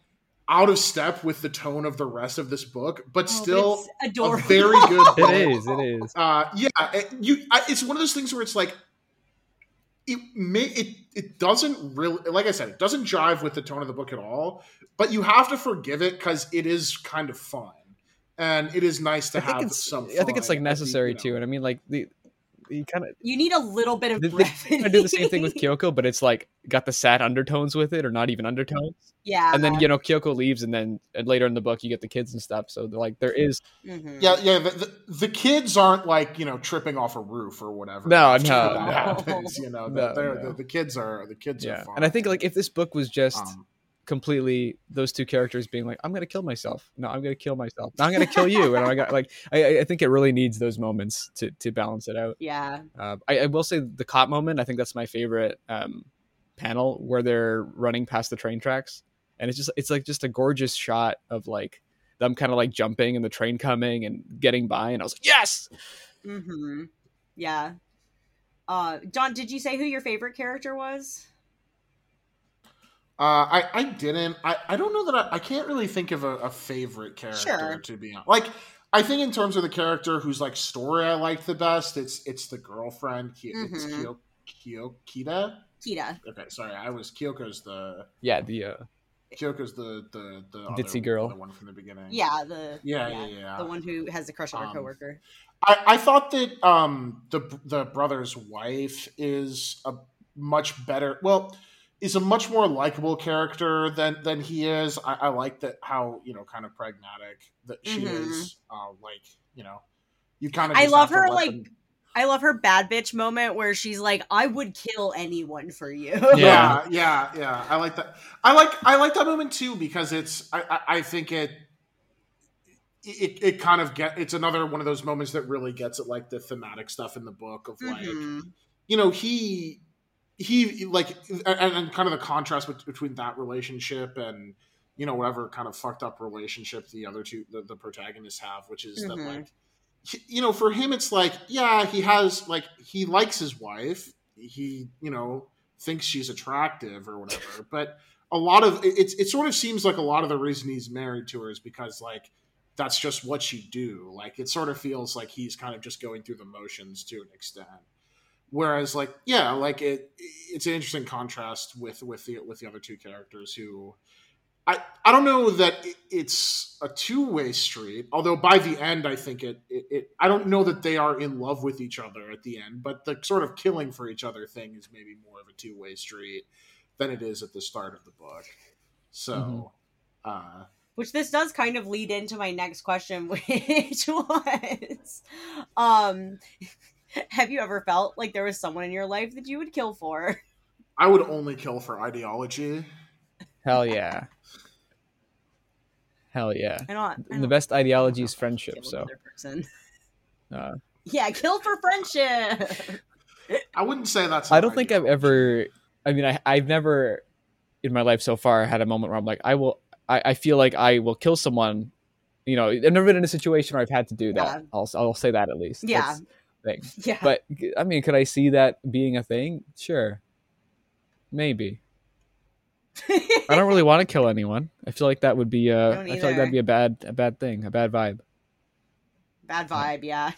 out of step with the tone of the rest of this book, but Oh, still it's a adorable. very good book. It is. It is. Uh, yeah, it, you. I, it's one of those things where it's like it may it it doesn't really, like I said, it doesn't jive with the tone of the book at all. But you have to forgive it because it is kind of fun, and it is nice to I think have it's. some. I think it's like fun at the- necessary you know. too, and I mean, like the, you kind of You need a little bit of they, they brevity. kinda do the same thing with Kyoko, but it's like got the sad undertones with it, or not even undertones. Yeah. And then you know Kyoko leaves, and then and later in the book you get the kids and stuff. So like there is Mhm. Yeah, yeah. The, the, the kids aren't like, you know, tripping off a roof or whatever. No, after no, that no. happens. You know, No, they're, no. The, the kids are the kids are yeah. fine. And I think like if this book was just Um, completely those two characters being like, I'm gonna kill myself. No, I'm gonna kill myself. No, I'm gonna kill you. And I got like I, I think it really needs those moments to to balance it out. Yeah. Uh, I, I will say the cop moment. I think that's my favorite um, panel where they're running past the train tracks, and it's just it's like just a gorgeous shot of like them kind of like jumping and the train coming and getting by, and I was like, yes. Mm-hmm. Yeah. Uh, John, did you say who your favorite character was? Uh, I, I didn't. I, I don't know that I, I can't really think of a, a favorite character Sure. to be honest. Like, I think in terms of the character whose like story I liked the best, it's it's the girlfriend. Ki- It's Mhm. Kyo, Kyo, Kita. Kita. Okay, sorry, I was Kyoko's the Yeah, the uh, Kyoko's the the the Ditzy other, girl. the one from the beginning. Yeah, the Yeah, yeah, yeah. the one who has a crush on her Um, coworker. I, I thought that um, the the brother's wife is a much better. Well, is a much more likable character than than he is. I, I like that how you know kind of pragmatic that she Mhm. is. Uh, like you know, you kind of. I just love have to her, let like, them- I love her bad bitch moment where she's like, I would kill anyone for you. Yeah, yeah, yeah. I like that. I like I like that moment too because it's. I I, I think it. It, it kind of get it's another one of those moments that really gets at like the thematic stuff in the book of like Mhm. you know he he like and, and kind of the contrast bet- between that relationship and you know whatever kind of fucked up relationship the other two the, the protagonists have, which is that Mhm. like he- you know for him it's like yeah he has like he likes his wife, he you know thinks she's attractive or whatever, but a lot of it, it's it sort of seems like a lot of the reason he's married to her is because like that's just what you do. Like it sort of feels like he's kind of just going through the motions to an extent. Whereas like yeah, like it it's an interesting contrast with with the with the other two characters who I I don't know that it, it's a two-way street, although by the end I think it, it it I don't know that they are in love with each other at the end, but the sort of killing for each other thing is maybe more of a two-way street than it is at the start of the book. So uh Which this does kind of lead into my next question, which was, um, have you ever felt like there was someone in your life that you would kill for? I would only kill for ideology. hell yeah, hell yeah. I don't. I And don't the best ideology I is don't friendship. kill So another person. uh, Yeah, kill for friendship. I wouldn't say that's. I an don't think I've ideology. ever. I mean, I I've never in my life so far had a moment where I'm like, I will. I, I feel like I will kill someone. You know, I've never been in a situation where I've had to do that. Yeah. I'll I'll say that at least. Yeah. That's the thing. Yeah. But I mean, could I see that being a thing? Sure. Maybe. I don't really want to kill anyone. I feel like that would be uh don't I feel like that'd either. be a bad a bad thing, a bad vibe. Bad vibe. Yeah.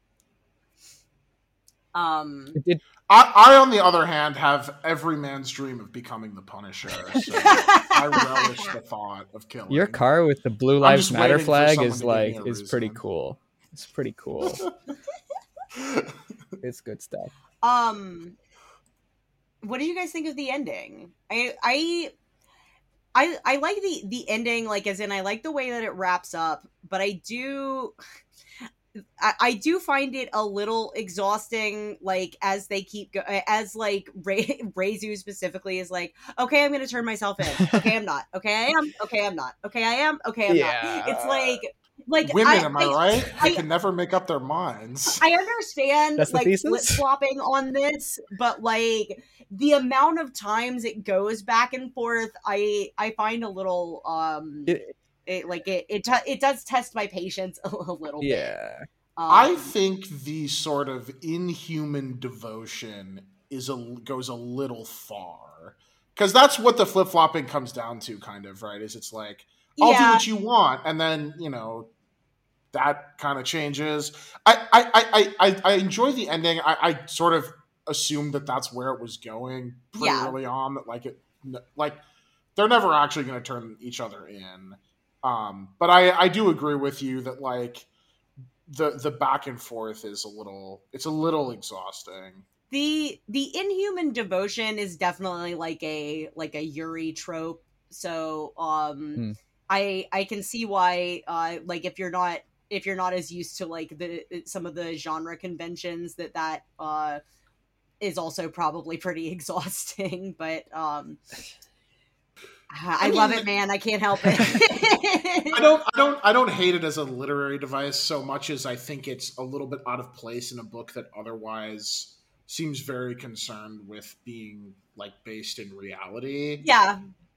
Um. It did I, I, on the other hand, have every man's dream of becoming the Punisher. So I relish the thought of killing. your car with the Blue I'm Lives just Matter waiting for flag someone is to give me like a is pretty reason. cool. It's pretty cool. It's good stuff. Um. What did you guys think of the ending? I I I I like the the ending, like as in I like the way that it wraps up, but I do. I, I do find it a little exhausting, like as they keep go- as like Ray, Reizu specifically is like, okay, I'm gonna turn myself in. Okay, I'm not. Okay, I am. Okay, I'm not. Okay, I am. Okay, I'm Yeah. not. It's like, like Women, I, am I, I right? They I- can never make up their minds. I understand That's the like thesis? flip flopping on this, but like the amount of times it goes back and forth, I I find a little um. It- it, like it it, t- it does test my patience a, a little bit. Yeah. Um, I think the sort of inhuman devotion is a goes a little far because that's what the flip flopping comes down to, kind of, right? Is it's like I'll do Yeah. what you want, and then you know that kind of changes. I I, I, I I enjoy the ending. I, I sort of assumed that that's where it was going pretty Yeah. early on. That like it like they're never actually going to turn each other in. Um, but I I do agree with you that like the the back and forth is a little it's a little exhausting. The the inhuman devotion is definitely like a like a Yuri trope. So um Hmm. I I can see why uh like if you're not if you're not as used to like the some of the genre conventions that that uh is also probably pretty exhausting, but um I, I love mean, it, man. I can't help it. I don't I don't I don't hate it as a literary device so much as I think it's a little bit out of place in a book that otherwise seems very concerned with being like based in reality. Yeah.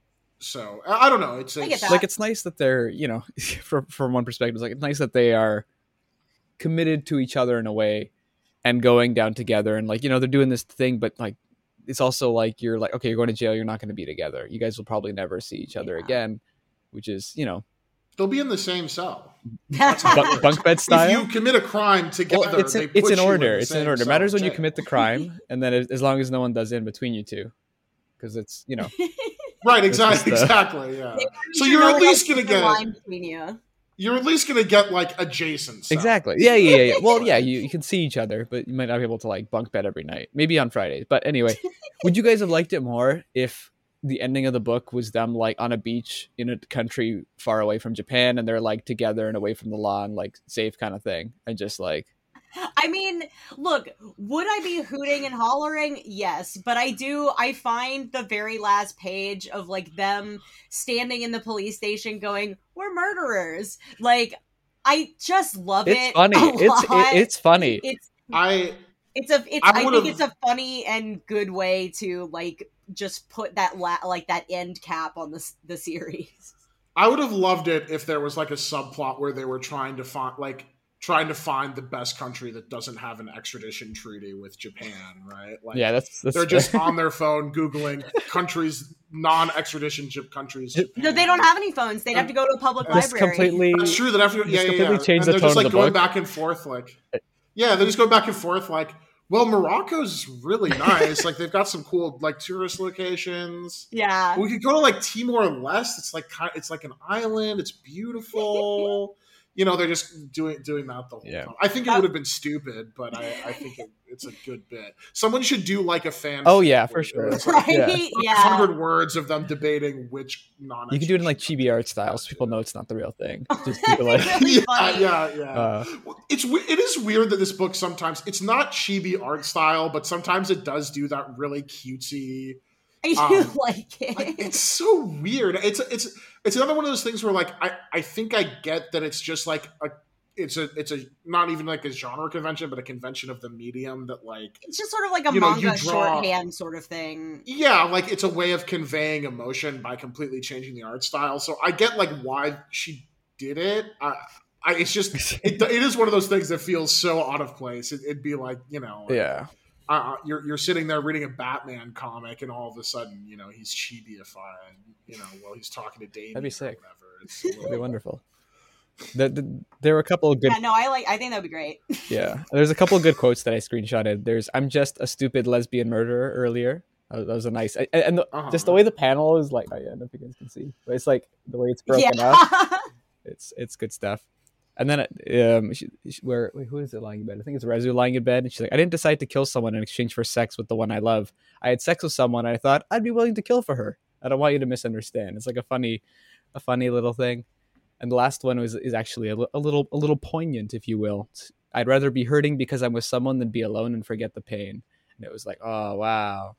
So I I don't know. It's, I get it's that. Like it's nice that they're, you know, from from one perspective, it's like it's nice that they are committed to each other in a way and going down together, and like, you know, they're doing this thing, but like it's also like you're like, okay, you're going to jail, you're not going to be together. You guys will probably never see each other Yeah. again, which is, you know, they'll be in the same cell. bunk, bunk bed style. If you commit a crime together, Well, it's they in, put it's in you order. the It's in same order. It cell matters in when you jail. commit the crime, and then as as long as no one does in between you two, because it's, you know, Right, It's just, exactly, uh, exactly, yeah. So You you're know at what least else gonna is the get line between you. you're at least gonna get like adjacent cells. exactly. Yeah, yeah, yeah, yeah. Well, yeah, you, you can see each other, but you might not be able to like bunk bed every night. Maybe on Fridays. But anyway, would you guys have liked it more if the ending of the book was them like on a beach in a country far away from Japan, and they're like together and away from the law and like safe kind of thing, and just like I mean, look, would I be hooting and hollering? Yes, but I do. I find the very last page of like them standing in the police station going, "We're murderers." Like, I just love it's it. funny. a It's lot. it, it's funny. It's I it's a it's. I I, think would've- it's a funny and good way to like just put that la- like that end cap on the s- the series. I would have loved it if there was like a subplot where they were trying to find like trying to find the best country that doesn't have an extradition treaty with Japan, right? Like Yeah, that's that's they're fair. just on their phone googling countries non-extradition j- countries. Japan. No, they don't have any phones. They'd have to go to a public Just library. completely. That's true. That after Just yeah, yeah, completely yeah. change and the they're tone just of like the going book. back and forth, like yeah, they're just going back and forth, like. Well, Morocco's really nice. Like they've got some cool like tourist locations. Yeah. We could go to like Timor Leste. It's like ki- it's like an island. It's beautiful. You know, they're just doing doing that the whole Yeah. time. I think it would have been stupid, but I, I think it, it's a good bit. Someone should do like a fan. Oh fic yeah, where for sure. It's like Right? Yeah. Yeah. hundred words of them debating which non. You could do it in like chibi art style, so people know it's not the real thing. Just people like, Really yeah, funny. yeah, yeah. uh, It's we- it is weird that this book sometimes it's not chibi art style, but sometimes it does do that really cutesy. I do Um, like it. Like, it's so weird. It's it's it's another one of those things where like I I think I get that it's just like a it's a it's a not even like a genre convention, but a convention of the medium that like It's just sort of like a you know, manga you draw- shorthand sort of thing. yeah, like it's a way of conveying emotion by completely changing the art style. So I get like why she did it. I, I it's just it, it is one of those things that feels so out of place. It, it'd be like you know like, yeah. uh, you're you're sitting there reading a Batman comic, and all of a sudden, you know, he's chibiified, you know, while he's talking to Damien. That'd be or sick. whatever. It's a That'd be little- wonderful. The, the, there were a couple of good Yeah, no, I like. I think that'd be great. yeah. There's a couple of good quotes that I screenshotted. There's "I'm just a stupid lesbian murderer" earlier. That was a nice I- and the, Uh-huh. just the way the panel is like. Oh yeah, I don't know if you guys can see, but it's like the way it's broken Yeah. up. It's it's good stuff. And then um, she, she, where wait, who is it lying in bed? I think it's Rezu lying in bed. And she's like, "I didn't decide to kill someone in exchange for sex with the one I love. I had sex with someone and I thought I'd be willing to kill for her. I don't want you to misunderstand." It's like a funny, a funny little thing. And the last one was is actually a, li- a little a little poignant, if you will. It's, "I'd rather be hurting because I'm with someone than be alone and forget the pain." And it was like, oh wow.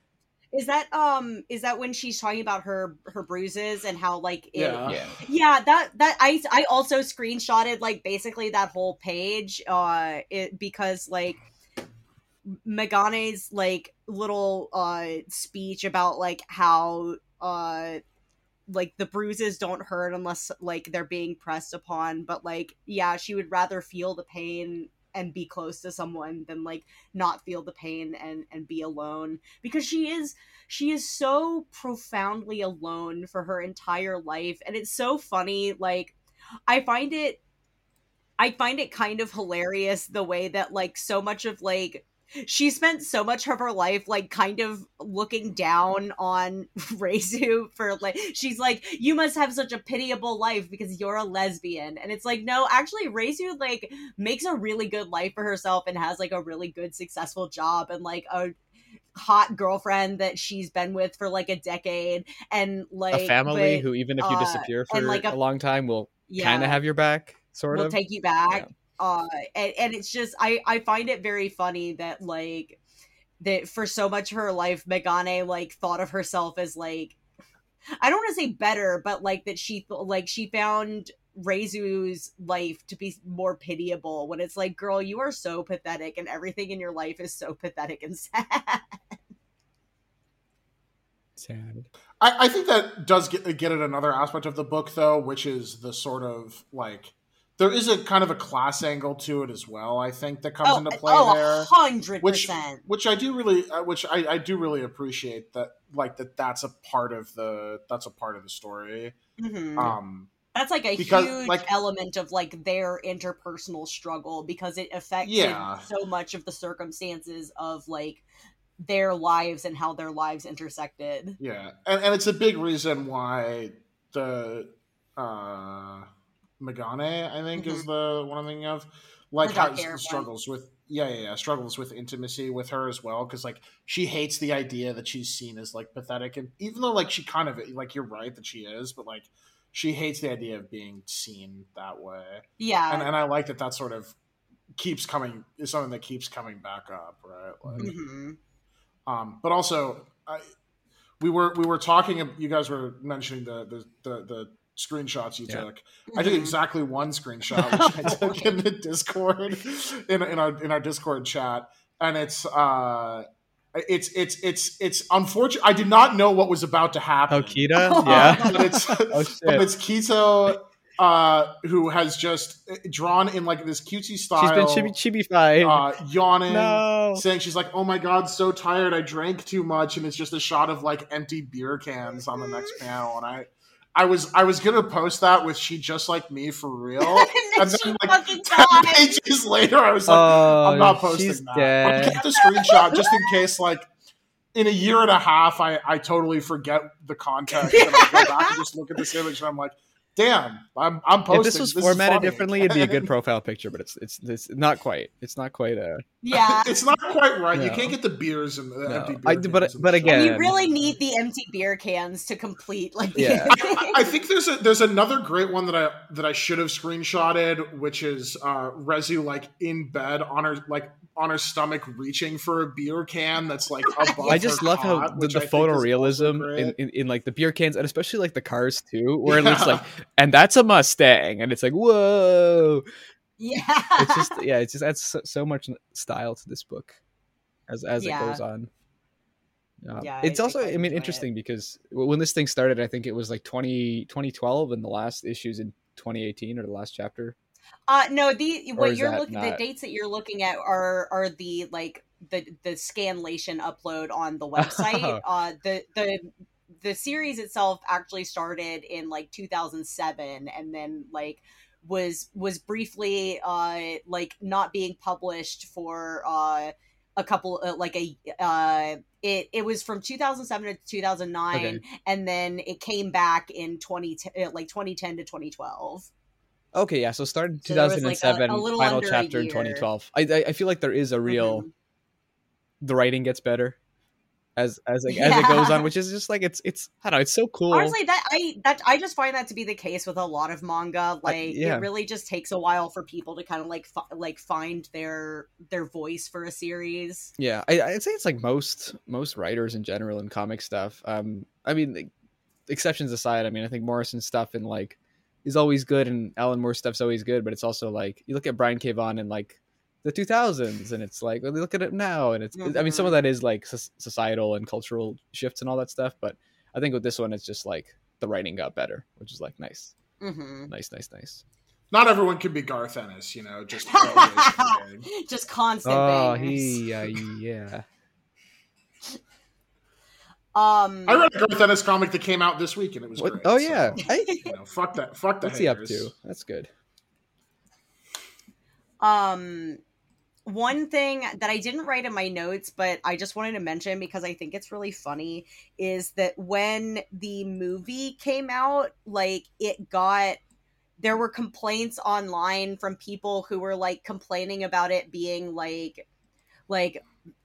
Is that um? Is that when she's talking about her her bruises and how like it, Yeah. Yeah. yeah that that I I also screenshotted like basically that whole page uh it because like Megane's like little uh speech about like how uh like the bruises don't hurt unless like they're being pressed upon, but like yeah she would rather feel the pain and be close to someone than like not feel the pain and and be alone, because she is she is so profoundly alone for her entire life. And it's so funny, like I find it I find it kind of hilarious the way that like so much of like she spent so much of her life like kind of looking down on Reizu for like, she's like, you must have such a pitiable life because you're a lesbian. And it's like, no, actually Reizu like makes a really good life for herself and has like a really good successful job and like a hot girlfriend that she's been with for like a decade, and like a family but, who even if you uh, disappear for and, like, a, a- long time will yeah, kind of have your back, sort will of. take you back. Yeah. Uh, and, and it's just, I, I find it very funny that, like, that for so much of her life, Megane, like, thought of herself as, like, I don't want to say better, but, like, that she, like, she found Reizu's life to be more pitiable, when it's like, girl, you are so pathetic, and everything in your life is so pathetic and sad. Sad. I, I think that does get, get at another aspect of the book, though, which is the sort of, like, there is a kind of a class angle to it as well, I think, that comes oh, into play oh, there. one hundred Which, percent. which I do really, uh, which I, I do really appreciate that, like that. That's a part of the that's a part of the story. Mm-hmm. Um, That's like a because, huge like- element of like their interpersonal struggle, because it affected Yeah. so much of the circumstances of like their lives and how their lives intersected. yeah, and and it's a big reason why the uh, Megane, I think, is the one I'm thinking of, like The dark has hair one. struggles with yeah, yeah, yeah, struggles with intimacy with her as well, because like she hates the idea that she's seen as like pathetic, and even though like she kind of like you're right that she is, but like she hates the idea of being seen that way. Yeah. And and I like that that sort of keeps coming is something that keeps coming back up, right? Like, hmm um, but also, I, we were we were talking. You guys were mentioning the the the, the screenshots you Yeah. took. I took Mhm. exactly one screenshot, which I took in the Discord, in in our in our Discord chat, and it's uh, it's it's it's it's unfortunate. I did not know what was about to happen. Oh, Kita? Oh. Yeah. But it's Oh, shit. but it's Kito, uh, who has just drawn in like this cutesy style. She's been chibi chibi-fied. uh, yawning, No. saying she's like, "Oh my god, so tired. I drank too much," and it's just a shot of like empty beer cans on the next panel. And I, I was, I was gonna post that with "She Just Like Me" for real, and then and she then like fucking ten died. pages later, I was like, Oh, "I'm not posting she's that." dead. I kept the screenshot just in case, like. In a year and a half, I, I totally forget the context, and I go back and just look at this image, and I'm like, "Damn, I'm I'm posting." If this was is formatted funny. differently, it'd be a good profile picture, but it's it's it's not quite. It's not quite a. Yeah. It's not quite right. You No. can't get the beers and the No. empty beer I- cans but- in but the again- shot. You really need the empty beer cans to complete like the Yeah. I, I think there's a there's another great one that I that I should have screenshotted, which is uh, Rezu like in bed on her like on her stomach reaching for a beer can that's like above I just her love how cot, the, which the I think is also photorealism great. in, in, in like the beer cans and especially like the cars too, where it looks Yeah. like, and that's a Mustang, and it's like, whoa! Yeah. It's just yeah, it just adds so, so much style to this book as as Yeah. it goes on. Um, Yeah, it's I- I also, quite I mean, enjoy it. interesting because when this thing started, I think it was like twenty, twenty twelve, and the last issues in twenty eighteen or the last chapter. Uh no, the Or what is you're that looking the not- dates that you're looking at are are the like the the scanlation upload on the website. uh the the the series itself actually started in like two thousand seven, and then like was was briefly uh like not being published for uh a couple uh, like a uh it it was from two thousand seven to two thousand nine, Okay. and then it came back in twenty ten, like twenty ten to twenty twelve. Okay, yeah. So started So there was, like, a- two thousand seven, a little final under a chapter in year. twenty twelve. I, I I feel like there is a real Mhm. the writing gets better as as like, as it Yeah. goes on, which is just like it's it's I don't know, it's so cool. Honestly, that I that I just find that to be the case with a lot of manga. Like, yeah. it really just takes a while for people to kind of like fi- like find their their voice for a series. Yeah, I, I'd say it's like most most writers in general in comic stuff. Um, I mean, like, exceptions aside, I mean, I think Morrison's stuff in like is always good, and Alan Moore's stuff's always good. But it's also like you look at Brian K. Vaughan in like the two thousands, and it's like well, look at it now, and it's I mean, some of that is like so- societal and cultural shifts and all that stuff. But I think with this one, it's just like the writing got better, which is like nice, Mm-hmm. nice, nice, nice. Not everyone can be Garth Ennis, you know, just always bang. Just constant Oh, bangers. he, uh, yeah. Um, I read a Garth Ennis comic that came out this week, and it was What? great. Oh yeah. so, I, you know, fuck that. Fuck the what's he up haters. to? That's good. Um, one thing that I didn't write in my notes, but I just wanted to mention because I think it's really funny, is that when the movie came out, like, it got, there were complaints online from people who were, like, complaining about it being, like, like,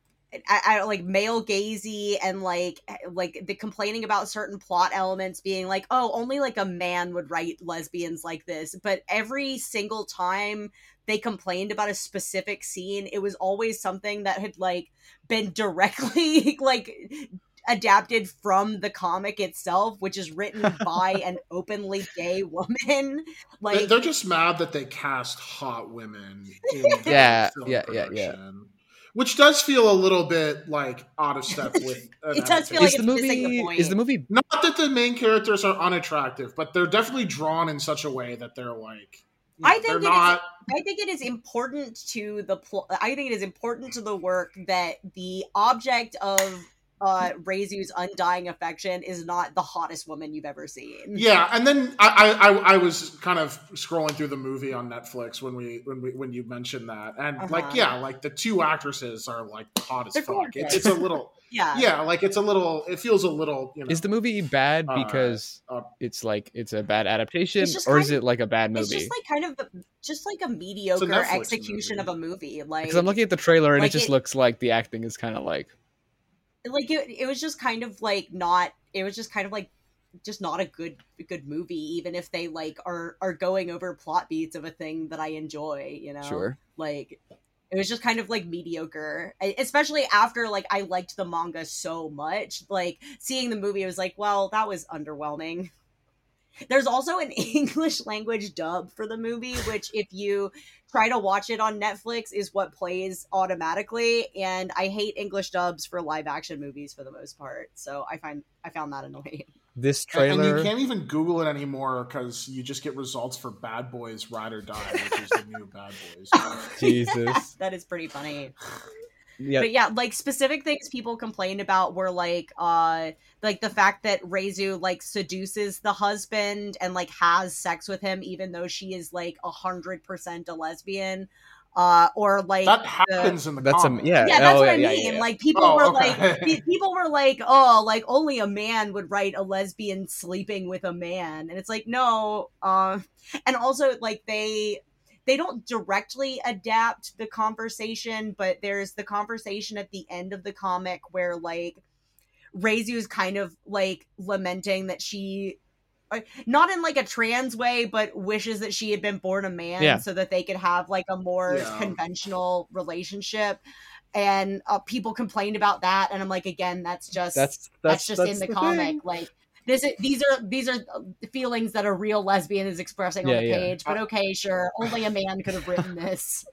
I, I like male gazy and like like the complaining about certain plot elements being like, oh, only like a man would write lesbians like this. But every single time they complained about a specific scene, it was always something that had like been directly like adapted from the comic itself, which is written by an openly gay woman. Like, They're just mad that they cast hot women in Yeah, film yeah, yeah, yeah. production. Which does feel a little bit like out of step with. An It does feel adaptation. like Is the it's missing the movie? point. Is the movie? Not that the main characters are unattractive, but they're definitely drawn in such a way that they're like. you know, I think they're it is- not. I think it is important to the pl- I think it is important to the work that the object of uh Reizu's undying affection is not the hottest woman you've ever seen. Yeah, and then I, I I I was kind of scrolling through the movie on Netflix when we when we when you mentioned that, and Uh-huh. like yeah, like the two actresses are like hot as They're fuck. gorgeous. It's, it's a little Yeah. yeah, like it's a little. It feels a little. You know, Is the movie bad Uh, because uh, it's like it's a bad adaptation, It's just or is kind it like a bad It's movie? just like kind of just like a mediocre Netflix execution movie. of a movie. Like Because I'm looking at the trailer and like it just it- looks like the acting is kind of like like it, it was just kind of like not it was just kind of like just not a good good movie, even if they like are are going over plot beats of a thing that I enjoy, you know. sure. Like it was just kind of like mediocre, I- especially after like I liked the manga so much. Like seeing the movie, I was like, well, that was underwhelming. There's also an English language dub for the movie, which if you try to watch it on Netflix is what plays automatically. And I hate English dubs for live action movies for the most part. So I find I found that annoying. This and- and trailer. you can't even Google it anymore because you just get results for Bad Boys Ride or Die, which is the new Bad Boys. Jesus. That is pretty funny. Yeah, But yeah, like specific things people complained about were like uh like the fact that Reizu like seduces the husband and like has sex with him even though she is like a hundred percent a lesbian. Uh or like That the- happens in the that's a comic. yeah. yeah, that's oh, what yeah, I yeah, mean. yeah. Like people Oh, were okay. like pe- people were like, oh, like only a man would write a lesbian sleeping with a man. And it's like, no, uh and also like they they don't directly adapt the conversation, but there's the conversation at the end of the comic where like Reizu's kind of like lamenting that she uh, not in like a trans way, but wishes that she had been born a man Yeah. so that they could have like a more Yeah. conventional relationship. And uh, people complained about that, and I'm like, again, that's just That's that's, that's just that's in the, the comic. thing. Like this, is, these are these are feelings that a real lesbian is expressing Yeah, on the yeah. page. But okay, sure, only a man could have written this.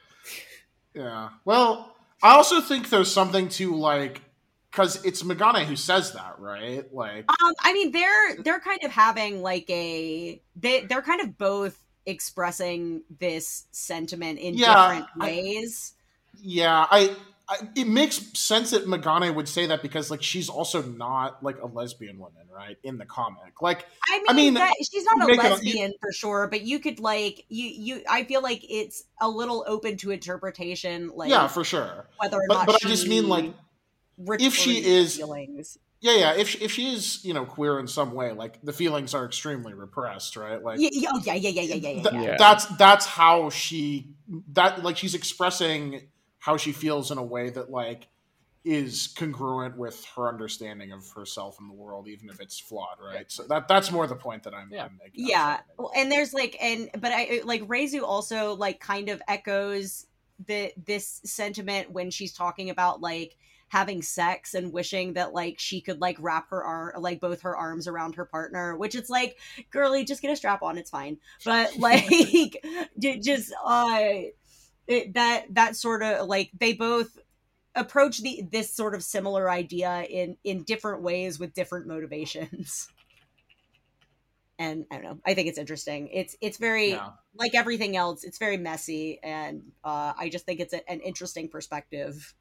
Yeah. Well, I also think there's something to like because it's Megane who says that, right? Like, Um, I mean, they're they're kind of having like a they they're kind of both expressing this sentiment in Yeah, different I- ways. yeah, I, I it makes sense that Megane would say that because like she's also not like a lesbian woman, right? In the comic, like I mean, I mean, that, she's not a make it- lesbian for sure, but you could like you you. I feel like it's a little open to interpretation, like yeah, for sure. whether or But not. but she I just mean like if she returns is- feelings. yeah, yeah. If she, if she is you know queer in some way, like the feelings are extremely repressed, right? Like Yeah, yeah, oh, yeah, yeah, yeah, yeah, yeah, yeah. Th- yeah. Yeah. that's that's how she that like she's expressing how she feels in a way that like is congruent with her understanding of herself and the world, even if it's flawed, right? So that that's more the point that I'm, Yeah. I'm making. Yeah, well, and there's like, and but I like Reizu also like kind of echoes the this sentiment when she's talking about like having sex and wishing that like she could like wrap her arm like both her arms around her partner, which it's like, girly, just get a strap on, it's fine. But like j- just uh it, that that sort of like they both approach the this sort of similar idea in in different ways with different motivations. and I don't know. I think it's interesting. It's it's very Yeah. like everything else. It's very messy, and uh, I just think it's a, an interesting perspective.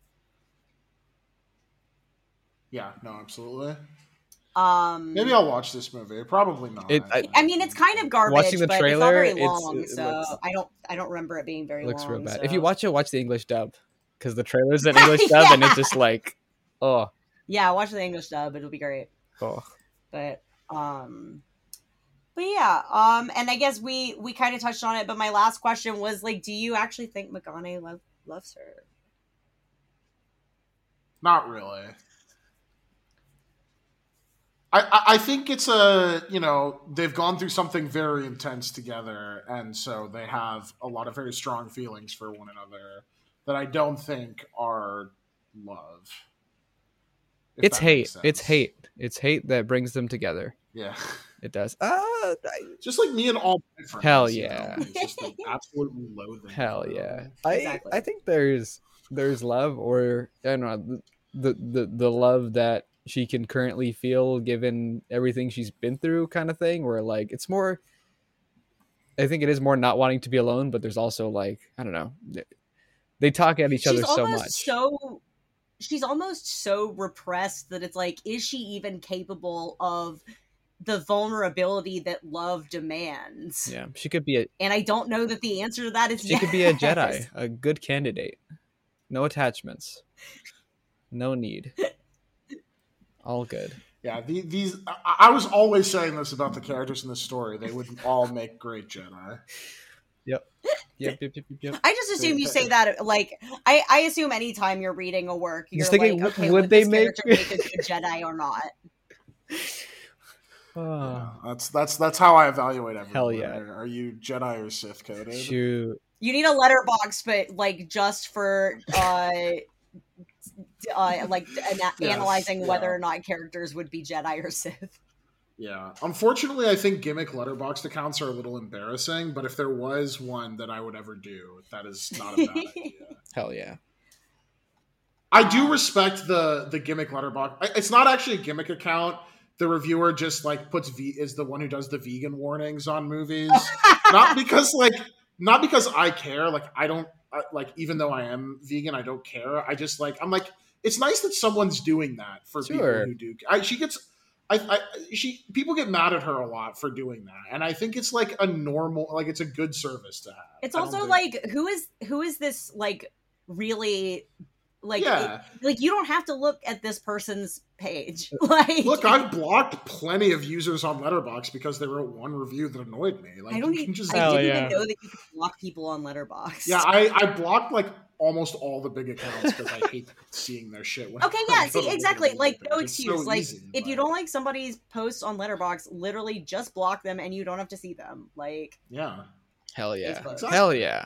Yeah, no, absolutely. Um, Maybe I'll watch this movie. Probably not. It- I- I mean, it's kind of garbage, Watching the but trailer, it's not very it's- long, it so looks- I don't I don't remember it being very It looks long. real bad. so- If you watch it, watch the English dub, because the trailer's in English dub, and it's just like, oh, yeah, watch the English dub. It'll be great. oh. But um, but yeah, um, and I guess we we kind of touched on it. But my last question was like, do you actually think Magane love, loves her? Not really. I, I I think it's a, you know, they've gone through something very intense together, and so they have a lot of very strong feelings for one another that I don't think are love. If It's that makes hate. It's sense. hate. It's hate that brings them together. Yeah. It does. Uh, I- Just like me and all my friends. Hell you yeah. know? It's just like absolutely loathing. hell for yeah. them. I Exactly. I think there's there's love, or I don't know, the the the love that she can currently feel given everything she's been through, kind of thing. Where like it's more. I think it is more not wanting to be alone, but there's also like I don't know. They, they talk at each She's other so almost much. so she's almost so repressed that it's like, is she even capable of the vulnerability that love demands? Yeah, she could be a And I don't know that the answer to that is she yes. could be a Jedi, a good candidate. No attachments, no need, all good. Yeah, the, these. I, I was always saying this about the characters in this story. They would all make great Jedi. Yep, yep, yep, yep, yep. I just assume you say that like I, I assume anytime you're reading a work, you're Just like, thinking, w- okay, would would they this make- character make a good Jedi or not? Oh, Yeah, that's that's that's how I evaluate everyone. Hell yeah. Are, are you Jedi or Sith coded? shoot. You need a letterbox, but like just for uh, uh like ana- Yes, analyzing yeah. whether or not characters would be Jedi or Sith. Yeah. Unfortunately, I think gimmick letterboxd accounts are a little embarrassing. But if there was one that I would ever do, that is not a bad idea. Hell yeah. I do respect the the gimmick letterbox. It's not actually a gimmick account. The reviewer just like puts v is the one who does the vegan warnings on movies. Not because like not because I care. Like I don't I, like even though I am vegan, I don't care. I just like I'm like it's nice that someone's doing that for Sure. people who do. I, she gets. I, I she people get mad at her a lot for doing that, and I think it's like a normal, like it's a good service to have. It's I don't also think- like who is who is this like really like yeah. it- like you don't have to look at this person's page. Like Look, I've blocked plenty of users on Letterboxd because they wrote one review that annoyed me. Like I don't you even can just I Hell didn't yeah. even know that you could block people on Letterboxd. yeah. I I blocked like almost all the big accounts because I hate seeing their shit. when Okay, I yeah, go see, to exactly. the Like, page. no It's excuse. so like, easy, if you but- don't like somebody's posts on Letterboxd, literally just block them and you don't have to see them. Like, yeah. Hell yeah. Facebook. Hell yeah.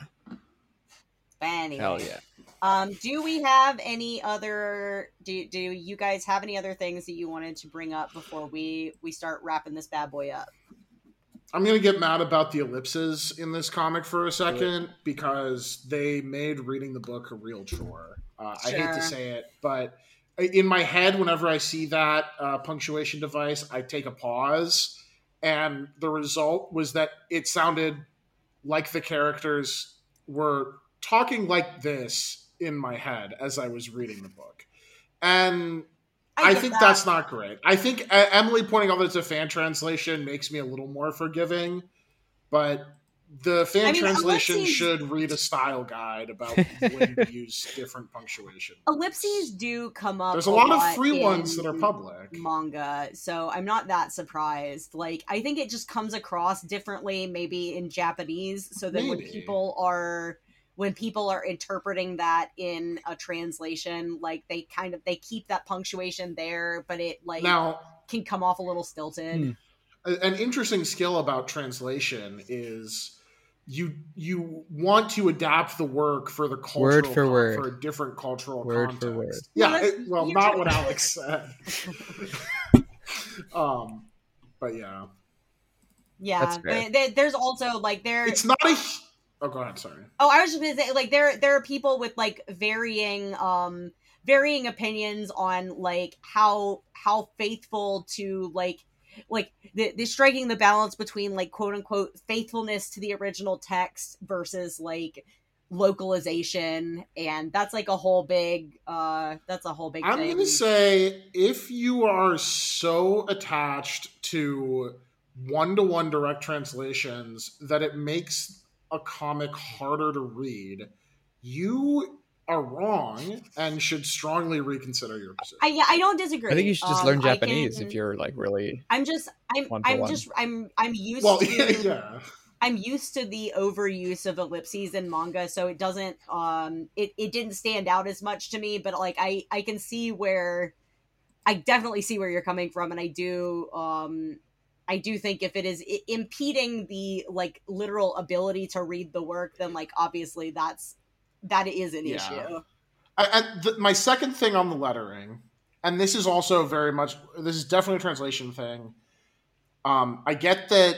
anyway. Hell yeah. Um, do we have any other? Do do you guys have any other things that you wanted to bring up before we we start wrapping this bad boy up? I'm gonna get mad about the ellipses in this comic for a second because they made reading the book a real chore. Uh, I hate Sure. to say it, but in my head, whenever I see that uh, punctuation device, I take a pause, and the result was that it sounded like the characters were talking like this in my head as I was reading the book, and I, get think that. that's not great. I think uh, Emily pointing out that it's a fan translation makes me a little more forgiving, but the fan I mean, translation ellipses- should read a style guide about when to use different punctuation. ellipses do come up. There's a lot of free in ones that are public. manga, so I'm not that surprised. Like, I think it just comes across differently, maybe in Japanese, so that when Maybe. people are when people are interpreting that in a translation, like they kind of they keep that punctuation there, but it like Now, can come off a little stilted. Hmm. a- an interesting skill about translation is you you want to adapt the work for the cultural Word for con- word. for a different cultural Word context. for word. Yeah, Well, it- well, you're not trying- what Alex said. um, but yeah, Yeah, That's fair. but there- there's also like there. it's not a. Oh, go ahead. Sorry. Oh, I was just gonna say, like, there there are people with like varying um varying opinions on like how how faithful to like like the, the striking the balance between like quote unquote faithfulness to the original text versus like localization, and that's like a whole big uh that's a whole big I'm thing. gonna say, if you are so attached to one-to-one direct translations that it makes a comic harder to read, you are wrong and should strongly reconsider your position. I yeah, I don't disagree. I think you should just Um, learn I Japanese can- if you're like really I'm just I'm one for I'm one. just I'm I'm used Well, to yeah. I'm used to the overuse of ellipses in manga, so it doesn't um it, it didn't stand out as much to me, but like I I can see where I definitely see where you're coming from, and I do um I do think if it is I- impeding the like literal ability to read the work, then like obviously that's that is an Yeah. issue. I, I, th- my second thing on the lettering, and this is also very much, this is definitely a translation thing. Um, I get that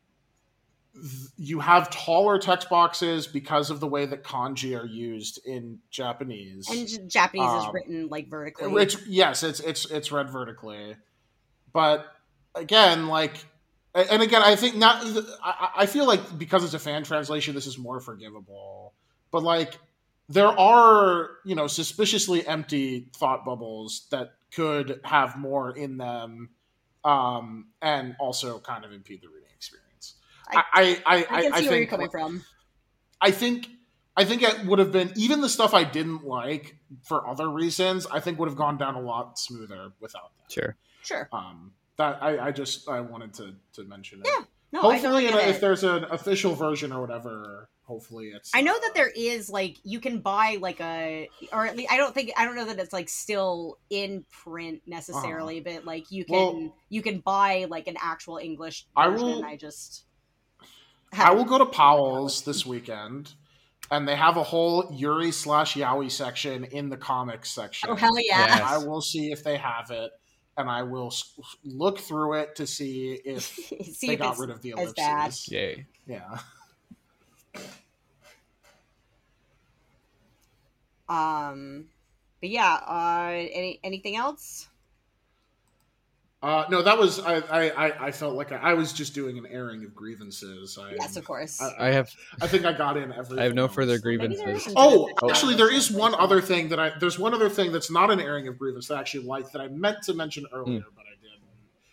th- you have taller text boxes because of the way that kanji are used in Japanese. And j- Japanese is Um, written like vertically. It's, yes, it's it's it's read vertically, but again, like, and again, I think not. I, I feel like because it's a fan translation, this is more forgivable. But like, there are, you know, suspiciously empty thought bubbles that could have more in them, um, and also kind of impede the reading experience. I I I, I can I, see I where you're think coming from. I think I think it would have been, even the stuff I didn't like for other reasons, I think would have gone down a lot smoother without that. Sure. Sure. Um, that I, I just I wanted to to mention it. Yeah. No, I Hopefully, totally in get a- if it. there's an official version or whatever, hopefully it's. I know uh, that there is like you can buy like a, or at least I don't think I don't know that it's like still in print necessarily, but like you can Well- you can buy like an actual English I version. will- I just I will go to Powell's this weekend, and they have a whole Yuri slash Yaoi section in the comics section. Oh hell yeah! Yes. I will see if they have it, and I will s- look through it to see if See they if got it's rid of the as ellipses. bad. Yay. Yeah. Um, but yeah. Uh, any anything else? Uh, no, that was I. I, I- I felt like I, I was just doing an airing of grievances. I, Yes, of course. I, I have I think I got in everything. I have no else. further Maybe there grievances. isn't Oh, a- actually, there is one other thing that I. There's one other thing that's not an airing of grievance that I actually liked that I meant to mention earlier, but I didn't.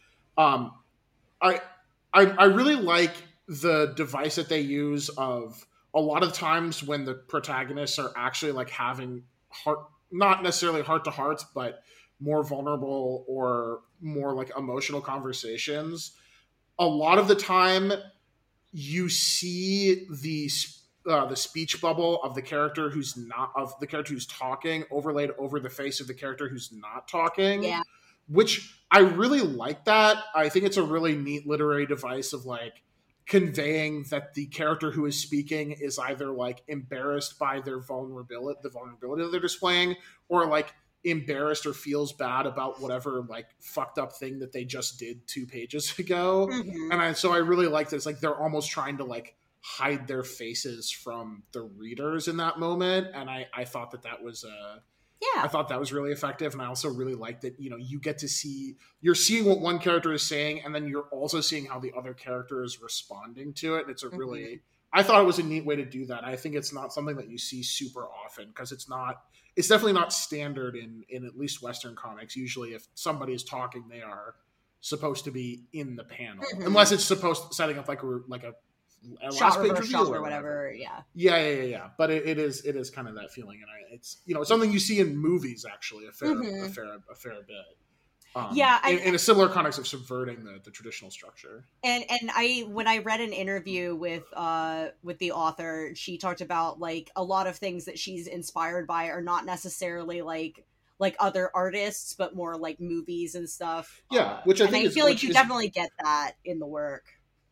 Um, I, I I really like the device that they use of a lot of times when the protagonists are actually like having heart, not necessarily heart to hearts, but more vulnerable or more like emotional conversations. A lot of the time, you see the uh, the speech bubble of the character who's not of the character who's talking overlaid over the face of the character who's not talking. Yeah. Which I really like that. I think it's a really neat literary device of like conveying that the character who is speaking is either like embarrassed by their vulnerability, the vulnerability that they're displaying, or like embarrassed or feels bad about whatever like fucked up thing that they just did two pages ago. Mhm. And I, so I really like this. Like they're almost trying to like hide their faces from the readers in that moment. And I, I thought that that was uh, Yeah. I thought that was really effective. And I also really like that, you know, you get to see, you're seeing what one character is saying, and then you're also seeing how the other character is responding to it. And it's a really, Mhm. I thought it was a neat way to do that. I think it's not something that you see super often because it's not, it's definitely not standard in, in at least Western comics. Usually if somebody is talking, they are supposed to be in the panel, Mhm. unless it's supposed setting up like a, like a, a Shot last page reverse review shot or or whatever. Yeah. yeah, yeah, yeah, yeah. But it, it is it is kind of that feeling, and I, it's you know it's something you see in movies actually a fair Mhm. a fair a fair bit. Um, Yeah, I- in, in a similar context of subverting the, the traditional structure. And and I when I read an interview with uh with the author, she talked about like a lot of things that she's inspired by are not necessarily like like other artists, but more like movies and stuff. Yeah, Uh, which I and think I is- feel like which you is- definitely get that in the work.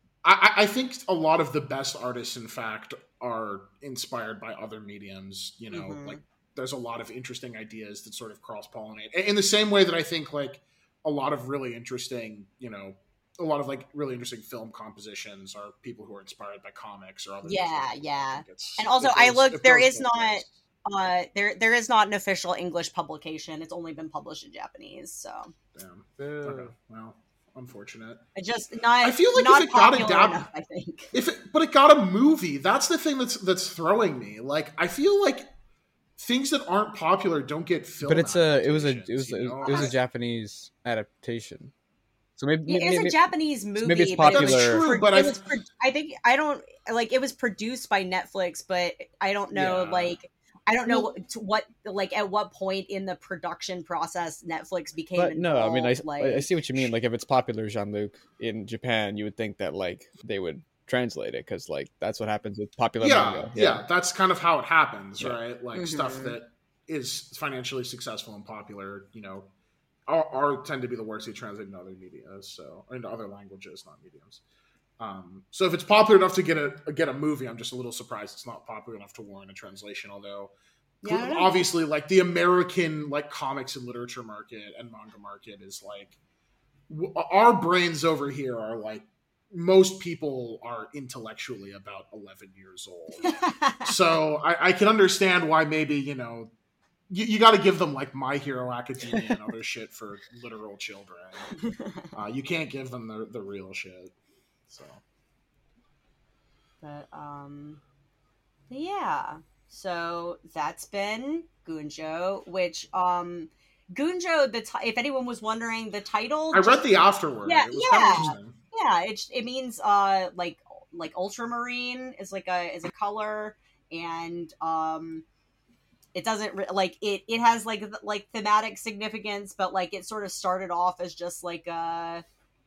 I, I think a lot of the best artists, in fact, are inspired by other mediums. You know, Mhm. like there's a lot of interesting ideas that sort of cross pollinate. In the same way that I think like a lot of really interesting, you know, a lot of like really interesting film compositions are people who are inspired by comics or other. Yeah, mediums. yeah. I think it's- And also, it I goes- looked, it there goes is both not- ways. Uh, there there is not an official English publication. It's only been published in Japanese. So Damn. Boo. Okay. Well, unfortunate. It just not. I feel like not if it got popular adapted, enough, I think. If it, but it got a movie. That's the thing that's that's throwing me. Like I feel like things that aren't popular don't get filmed. But it's a it was a it was a, you know? it was a Japanese adaptation. So maybe, Yeah, it was maybe a Japanese movie. maybe it's but it was popular. That's true, pro- but it I- was pro- I think I don't like it was produced by Netflix, but I don't know Yeah. like I don't know Well- what, to what like at what point in the production process Netflix became But involved. no, I mean, I, like, I see what you mean. Like, if it's popular, Jean-Luc, in Japan, you would think that, like, they would translate it, because, like, that's what happens with popular yeah, manga. yeah, that's kind of how it happens, Yeah. right? Like Mhm. stuff that is financially successful and popular, you know, are, are tend to be the worst to translate into other media, so or into other languages, not mediums. Um, so if it's popular enough to get a get a movie, I'm just a little surprised it's not popular enough to warrant a translation. Although, Yeah, I don't know. obviously, like the American like comics and literature market and manga market is like w- our brains over here are like most people are intellectually about eleven years old. So I, I can understand why maybe, you know, you, you got to give them like My Hero Academia and other shit for literal children. Uh, you can't give them the, the real shit. So But um, yeah. So that's been Gunjo, which um, Gunjo. The t- if anyone was wondering, the title. I read the afterword. Yeah, it was yeah. kind of interesting. Yeah, it it means uh like like ultramarine is like a is a color, and um it doesn't re- like it it has like th- like thematic significance, but like it sort of started off as just like a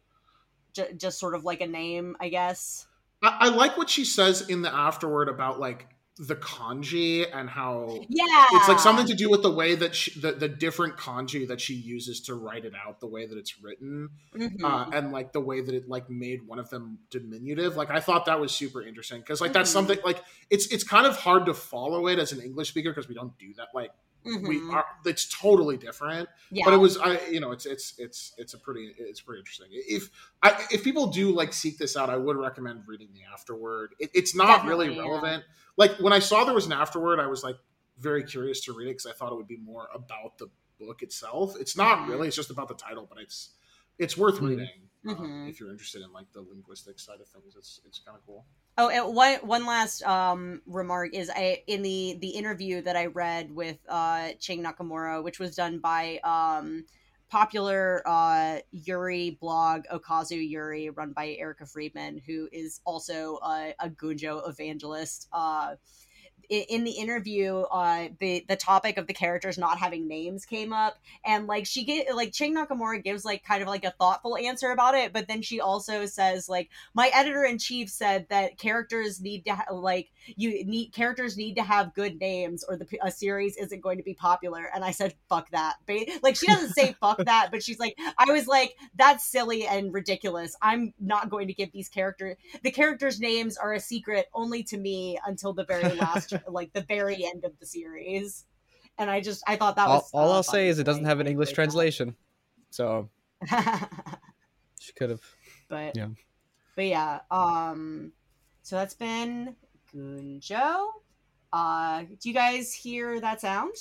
j- just sort of like a name, I guess. I, I like what she says in the afterword about like the kanji and how Yeah, it's like something to do with the way that she, the, the different kanji that she uses to write it out, the way that it's written, Mhm. uh, and like the way that it like made one of them diminutive. Like I thought that was super interesting because like that's Mhm. something like it's it's kind of hard to follow it as an English speaker because we don't do that. Like we Mhm. are, it's totally different. yeah. But it was I you know it's it's it's it's a pretty it's pretty interesting. If I if people do like seek this out, I would recommend reading the afterword. It, it's not really Definitely, yeah. relevant. Like when I saw there was an afterword, I was like very curious to read it because I thought it would be more about the book itself. It's not Mhm. really; it's just about the title, but it's it's worth Mhm. reading um, Mhm. if you're interested in like the linguistic side of things. It's it's kind of cool. Oh, and one one last um, remark is I in the the interview that I read with uh, Ching Nakamura, which was done by um, popular uh, Yuri blog Okazu Yuri, run by Erica Friedman, who is also a, a Gunjo evangelist. Uh, i- in the interview, uh, the the topic of the characters not having names came up, and like she get like Ching Nakamura gives like kind of like a thoughtful answer about it, but then she also says like my editor in chief said that characters need to ha- like you need characters need to have good names or the p- a series isn't going to be popular, and I said fuck that. Ba- like she doesn't say fuck that, but she's like I was like that's silly and ridiculous. I'm not going to give these characters the characters' names are a secret only to me until the very last, like the very end of the series. And I just, I thought that all, was. all uh, I'll say funny, is it so doesn't I- have an I English enjoyed translation, so that. she could have. but Yeah. but yeah, um, so that's been Gunjo. Uh, do you guys hear that sound?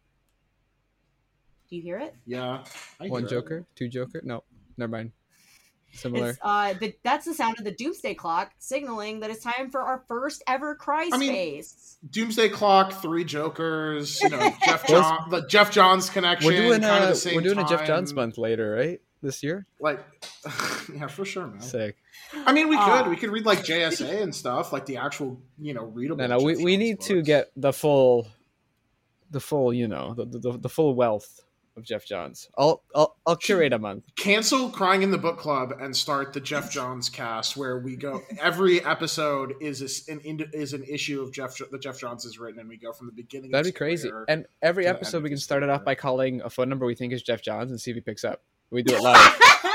Do you hear it? Yeah, I One hear it. Joker, two Joker. No, never mind. Similar. It's, uh, the, that's the sound of the Doomsday Clock signaling that it's time for our first ever Cry I mean, Space. Doomsday Clock, Three Jokers, you know, Jeff John, the Jeff Johns connection. We're doing kind of a the same we're doing a Jeff time. Johns month later, right? This year. Like, yeah, for sure, man. Sick. I mean, we could Uh, we could read like J S A and stuff, like the actual, you know, readable. No, no, we, Jeff we Johns need to books. get the full, the full, you know, the the, the full wealth of Jeff Johns. I'll I'll I'll curate a month. cancel Crying in the Book Club and start the Jeff Johns cast, where we go every episode is a, an is an issue of Jeff that Jeff Johns has written, and we go from the beginning. That'd of be his crazy. career. And every to the episode end we of can his start it off career. by calling a phone number we think is Jeff Johns and see if he picks up. We do it live,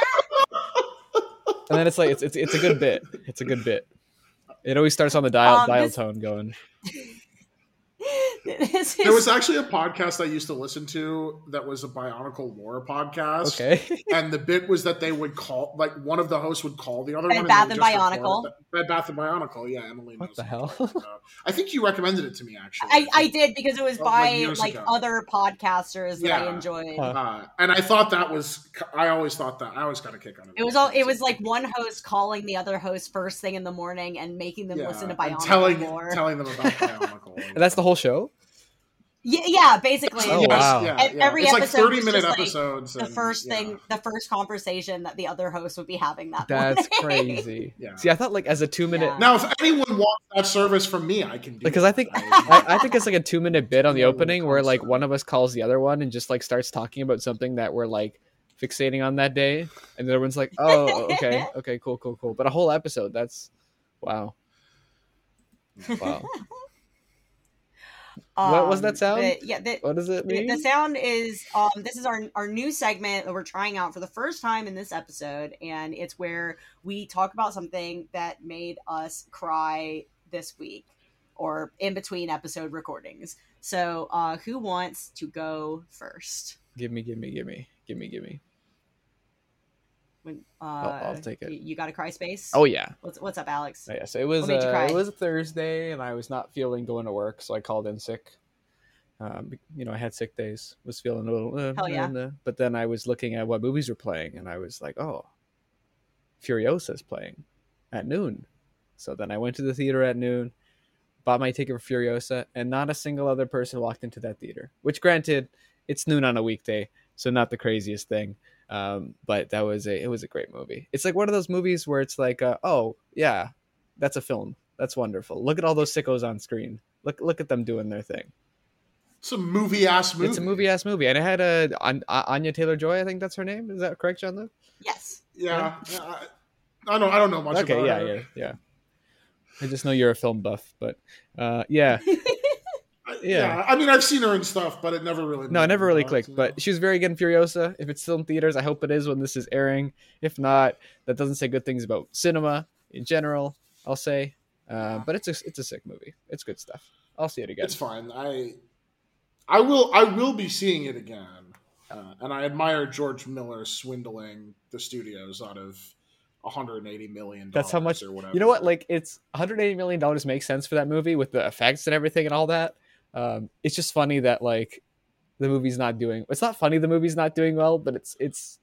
and then it's like it's it's it's a good bit. It's a good bit. It always starts on the dial Um, dial this- tone going. This There was is actually a podcast I used to listen to that was a Bionicle lore podcast. Okay. And the bit was that they would call, like, one of the hosts would call the other Bed, one. and Bath, they and would just record Bionicle. it. Bed Bath and Bionicle. Yeah, Emily What knows the I'm hell? talking about. I think you recommended it to me, actually. I, I did because it was Oh, by like years like ago. other podcasters that I Yeah. enjoyed. Huh. Uh, and I thought that was, I always thought that, I always got a kick on it. It was all. It was like one host calling the other host first thing in the morning and making them Yeah, listen to and Bionicle telling, lore. telling them about Bionicle. And that's the whole show? Yeah, yeah, basically. Oh, Yes, wow. yeah, And yeah. every it's like episode thirty was minute just, like, episodes. The and, first yeah. thing, the first conversation that the other host would be having that That's morning. crazy. Yeah. See, I thought like as a two minute Yeah. Now, if anyone wants that service from me, I can do because it. I think I, I think it's like a two minute bit on the Yeah, opening little where like concept. one of us calls the other one and just like starts talking about something that we're like fixating on that day, and everyone's like, "Oh, okay, okay, cool, cool, cool." But a whole episode, that's wow, wow. What was that Um, sound? the- yeah, the, What does it the, mean? the sound is um this is our our new segment that we're trying out for the first time in this episode, and it's where we talk about something that made us cry this week or in between episode recordings. So uh who wants to go first? Give me, give me, give me, give me, give me. When uh I'll- I'll take it. You, you got a cry space? Oh yeah. What's what's up, Alex? Oh, yeah, so it was What made you uh, cry? it was a Thursday, and I was not feeling going to work, so I called in sick. Um, you know, I had sick days. Was feeling a little, uh, Hell yeah. uh, but then I was looking at what movies were playing, and I was like, "Oh, Furiosa's playing at noon." So then I went to the theater at noon, bought my ticket for Furiosa, and not a single other person walked into that theater. Which, granted, it's noon on a weekday, so not the craziest thing. Um, but that was a it was a great movie. It's like one of those movies where it's like, uh, oh yeah, that's a film. That's wonderful. Look at all those sickos on screen. Look look at them doing their thing. It's a movie ass movie. It's a movie ass movie, and it had a An- Anya Taylor Joy. I think that's her name. Is that correct, John Luke? Yes. Yeah, yeah, I, I don't. I don't know much Okay, about yeah, her. yeah, yeah. I just know you're a film buff, but uh, yeah. I- Yeah. yeah. I mean, I've seen her and stuff, but it never really. No, it made never me really laugh, clicked, you know? but she was very good in Furiosa. If it's still in theaters, I hope it is when this is airing. If not, that doesn't say good things about cinema in general, I'll say. Uh, but it's a it's a sick movie. It's good stuff. I'll see it again. it's fine. I, I will. I will be seeing it again, uh, and I admire George Miller swindling the studios out of one hundred eighty million. That's how much. Or whatever. You know what? Like it's one hundred eighty million dollars makes sense for that movie with the effects and everything and all that. Um, it's just funny that like the movie's not doing. It's not funny the movie's not doing well, but it's it's.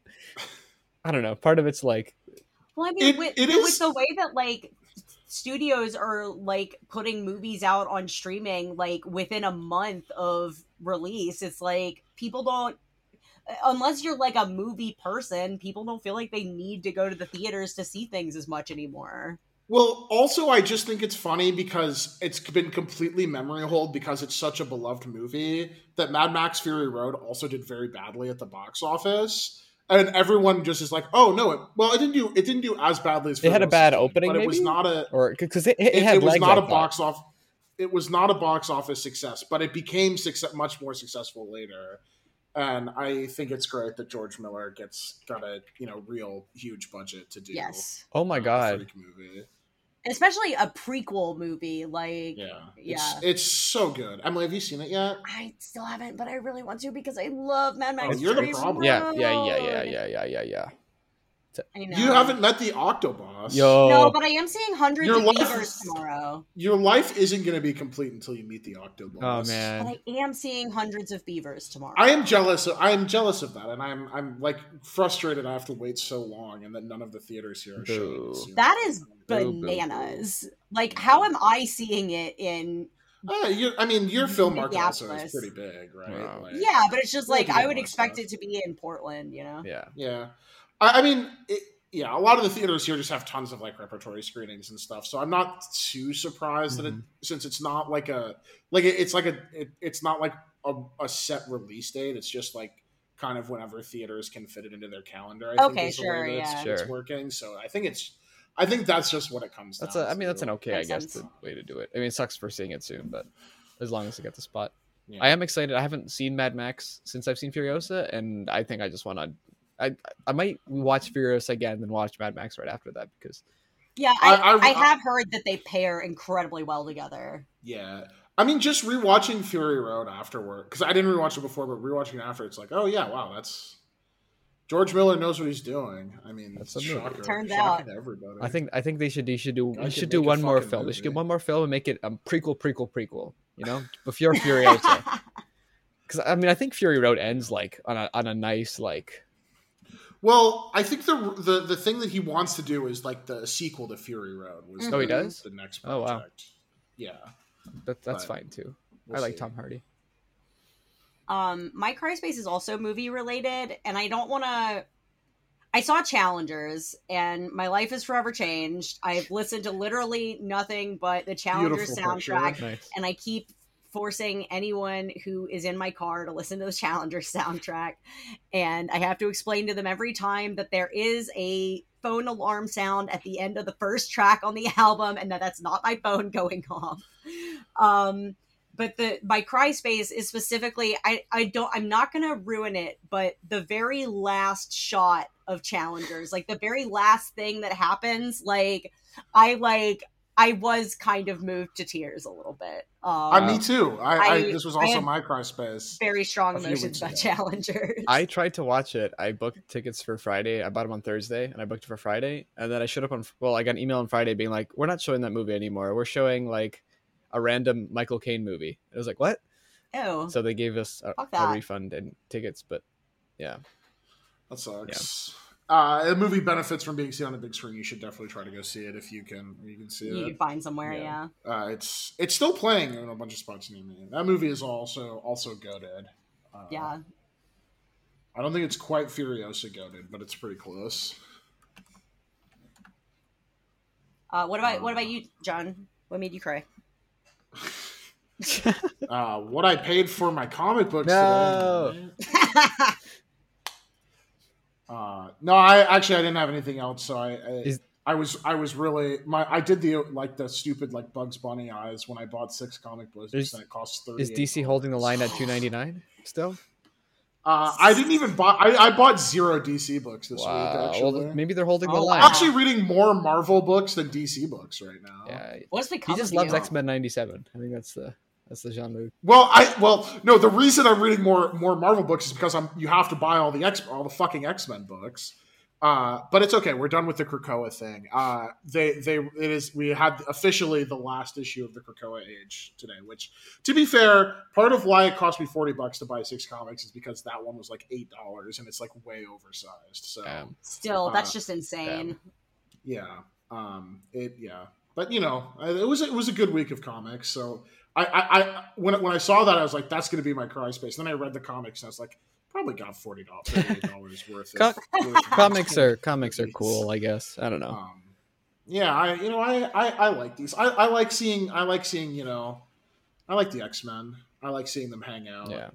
I don't know. Part of it's like Well, I mean, It- with, it with is- the way that like studios are like putting movies out on streaming like within a month of release, it's like people don't, unless you're like a movie person, people don't feel like they need to go to the theaters to see things as much anymore. Well, also, I just think it's funny because it's been completely memory hold because it's such a beloved movie that Mad Max Fury Road also did very badly at the box office, and everyone just is like, "Oh no, it, well, it didn't do it didn't do as badly as It had a Furiosa bad did, opening, but it was maybe? not a or because it, it, it, had it was legs, not I a thought. box off it was not a box office success, but it became success, much more successful later. And I think it's great that George Miller gets got a you know real huge budget to do. Yes. Oh my uh, a god. freak movie. Especially a prequel movie, like Yeah, yeah. It's, it's so good. Emily, have you seen it yet? I still haven't, but I really want to because I love Mad Max. Oh, you're the Fury problem. Yeah, yeah, yeah, yeah, Road. yeah, yeah, yeah, yeah. I know. You haven't met the Octoboss. Yo, No, but I am seeing hundreds Your of life beavers is- tomorrow. Your life isn't going to be complete until you meet the Octoboss. oh But man. I am seeing hundreds of beavers tomorrow. I am jealous. Of, I am jealous of that, and I'm I'm like frustrated. I have to wait so long, and that none of the theaters here are showing Boo. it soon. That is Boo, boo, bananas. Like, how am I seeing it in? Uh, you I mean, your film market also is Minneapolis. pretty big, right? Wow. Like, Yeah, but it's just We'll like do I a would lot of expect stuff. it to be in Portland. You know? Yeah. Yeah, I, I mean, it, yeah, a lot of the theaters here just have tons of like repertory screenings and stuff. So I'm not too surprised that it, Mhm. since it's not like a like it, it's like a it, it's not like a, a set release date. It's just like kind of whenever theaters can fit it into their calendar. I Okay, think is the way sure, that it's, yeah. it's Sure. working. So I think it's I think that's just what it comes That's down a. I mean, that's to. an okay, Makes I guess, sense. the way to do it. I mean, it sucks for seeing it soon, but as long as I get the spot, Yeah. I am excited. I haven't seen Mad Max since I've seen Furiosa, and I think I just want to. I I might watch Furiosa again, then watch Mad Max right after that because Yeah, I, I- I- I have heard that they pair incredibly well together. Yeah, I mean, just rewatching Fury Road afterward, because I didn't rewatch it before, but rewatching it after, it's like, oh yeah, wow, that's George Miller knows what he's doing. I mean, That's it's a movie. shocker, Turns shocking out. to everybody. I think I think they should they should do Guy we can should do make a one more fucking film. They should get movie. one more film and make it a prequel, prequel, prequel. You know, before Fury Road. Because I mean, I think Fury Road ends like on a on a nice like. Well, I think the the the thing that he wants to do is like the sequel to Fury Road. Was Oh, the, he does? the next Oh, project. wow. Yeah, That, that's But fine too. we'll I like see. Tom Hardy. Um, my Cryspace is also movie related, and I don't want to. I saw Challengers, and my life is forever changed. I've listened to literally nothing but the Challengers Beautiful soundtrack, picture. Nice. and I keep forcing anyone who is in my car to listen to the Challengers soundtrack. And I have to explain to them every time that there is a phone alarm sound at the end of the first track on the album, and that that's not my phone going off. Um, but the my cry space is specifically I, I don't I'm not gonna ruin it, but the very last shot of Challengers, like the very last thing that happens, like I like I was kind of moved to tears a little bit. Um, Uh, me too. I, I, I- this was I also had my cry space. very strong a few emotions weeks about ago. Challengers. I tried to watch it. I booked tickets for Friday. I bought them on Thursday, and I booked it for Friday. And then I showed up on. Well, I got an email on Friday being like, "We're not showing that movie anymore. We're showing like a random Michael Caine movie." I was like, "What?" Ew. So they gave us a, Fuck a that. refund and tickets, but yeah, That sucks. Uh, a movie benefits from being seen on a big screen. You should definitely try to go see it if you can. You can see You it. can find somewhere, Yeah. yeah. Uh, it's it's still playing in a bunch of spots near me. That movie is also also goated. Uh, Yeah. I don't think it's quite Furiosa goated, but it's pretty close. Uh, what about what about you, John? What made you cry? Uh, what I paid for my comic books No. today. Uh, no, I actually I didn't have anything else, so I I, Is- I was I was really my I did the like the stupid like Bugs Bunny eyes when I bought six comic books Is- and it cost thirty. Is D C holding the line at two ninety nine still? Uh, I didn't even buy. I, I bought zero D C books this week. Wow. Actually, Well, maybe they're holding the Oh, line. I'm actually reading more Marvel books than D C books right now. Yeah, What's he become just of loves you? X Men ninety seven. I think that's the that's the genre. Well, I well no. The reason I'm reading more more Marvel books is because I'm you have to buy all the X all the fucking X Men books. Uh, but it's okay. We're done with the Krakoa thing. Uh, they they it is we had officially the last issue of the Krakoa Age today. Which, to be fair, part of why it cost me forty bucks to buy six comics is because that one was like eight dollars and it's like way oversized. So Um, Still, that's Uh, just insane. yeah, um, it yeah. But you know, it was it was a good week of comics. So I I, I when when I saw that I was like, that's going to be my cry space. Then I read the comics and I was like, probably got forty dollars, thirty-eight dollars worth. Co- Of, worth of comics these are comics are movies. cool, I guess. I don't know. Um, yeah, I you know I, I, I like these. I, I like seeing I like seeing you know I like the X Men. I like seeing them hang out. Yeah.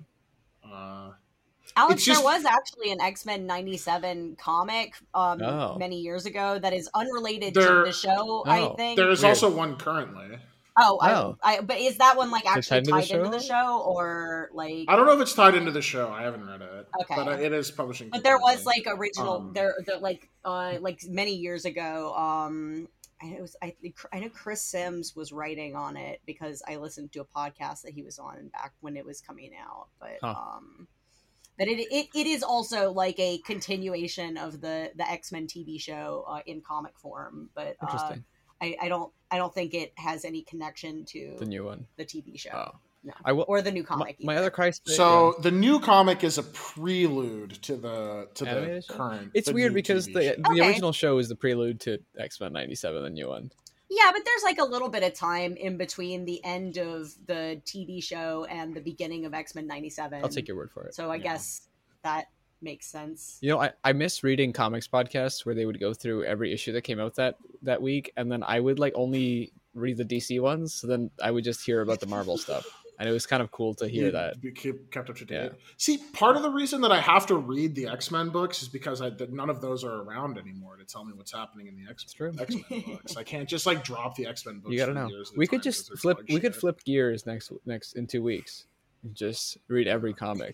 Uh, Alex, it's just- there was actually an X Men ninety-seven comic um, Oh. many years ago that is unrelated There- to the show, I Oh. think. there is Weird. also one currently. oh, Oh. I, I, but is that one like Is it actually tied tied into the into the show or like? I don't know if it's tied into the show. I haven't read it. Okay. But it is publishing. But there was concurrently. like original Um, there, there like uh like many years ago. Um, and it was I think I know Chris Sims was writing on it because I listened to a podcast that he was on back when it was coming out. But Huh. um, but it, it it is also like a continuation of the the X Men T V show uh, in comic form. But uh, Interesting. I I don't I don't think it has any connection to The new one. the T V show Oh. No. I will. or the new My, comic. my either. other cry space. So the new comic is a prelude to the to the Animated show? current. It's the weird new because T V the show. the Okay. original show is the prelude to X Men ninety-seven, the new one. Yeah, but there's like a little bit of time in between the end of the T V show and the beginning of X Men ninety-seven. I'll take your word for it. So I Yeah. guess that makes sense. You know, I, I miss reading comics podcasts where they would go through every issue that came out that that week, and then I would like only read the D C ones, so then I would just hear about the Marvel stuff, and it was kind of cool to hear You that. be keep, kept up to Yeah. date. See, part of the reason that I have to read the X Men books is because I, that none of those are around anymore to tell me what's happening in the X It's true. X Men books. I can't just like drop the X Men books. You gotta for know. years at a We time could just 'cause they're flip. dog We could shit. flip gears next next in two weeks. And just read every comic.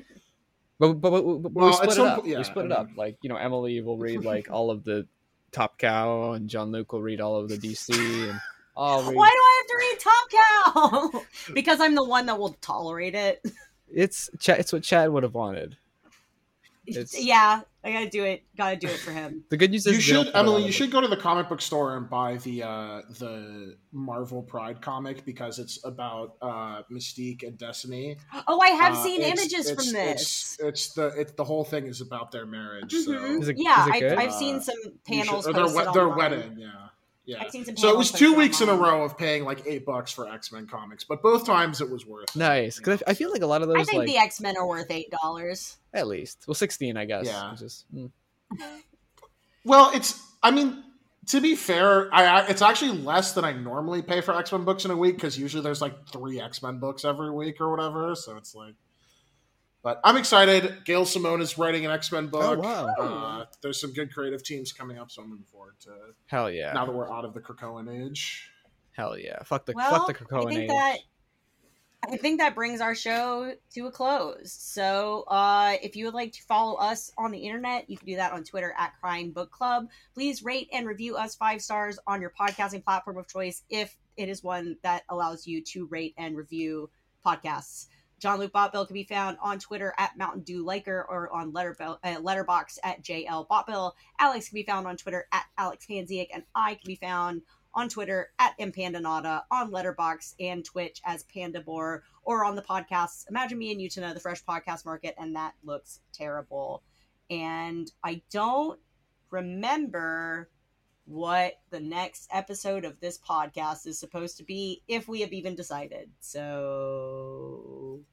But but, but, but Well, we at split it some up. po- yeah, we split I it up. mean- Like you know, Emily will read like all of the Top Cow, and John Luke will read all of the D C, and I'll read. Why do I have to Wolverine Top Cow because I'm the one that will tolerate it. It's Chad, it's what Chad would have wanted. It's, yeah, I gotta do it. Gotta do it for him. The good news is You should, they don't put it Emily. on You the- should go to the comic book store and buy the uh, the Marvel Pride comic because it's about uh, Mystique and Destiny. Oh, I have Uh, seen it's- images it's- from It's, this. it's the it's the whole thing is about their marriage. Mhm. So Is it- yeah, is it I, good? I've seen Uh, some you should- panels or their, posted we- their online. wedding. Yeah. Yeah. I've seen some So it was panels two posted weeks in a online. row of paying like eight bucks for X Men comics, but both times it was worth it, Nice, you because know, I, I feel so- like a lot of those I think like the X Men are worth eight dollars. at least well sixteen, I guess. Yeah. Which is, mm. Well, it's. I mean, to be fair, I, I it's actually less than I normally pay for X Men books in a week because usually there's like three X Men books every week or whatever. So it's like. But I'm excited. Gail Simone is writing an X Men book. Oh, wow. Uh, there's some good creative teams coming up, so I'm looking forward to. Hell yeah, Now that we're out of the Krakoan age. hell yeah. Fuck the Well, fuck the I Krakoan think age. that I think that brings our show to a close. So, uh, if you would like to follow us on the internet, you can do that on Twitter at Crying Book Club. Please rate and review us five stars on your podcasting platform of choice if it is one that allows you to rate and review podcasts. John Luke Botbill can be found on Twitter at Mountain Dew Liker or on Letterbill, uh, Letterbox at J L Botbill. Alex can be found on Twitter at Alex Hanziak, and I can be found on Twitter at MPandanada, on Letterbox and Twitch as Pandabor, or on the podcasts Imagine Me and You to Know the Fresh Podcast Market, and that looks terrible. And I don't remember what the next episode of this podcast is supposed to be, if we have even decided. So,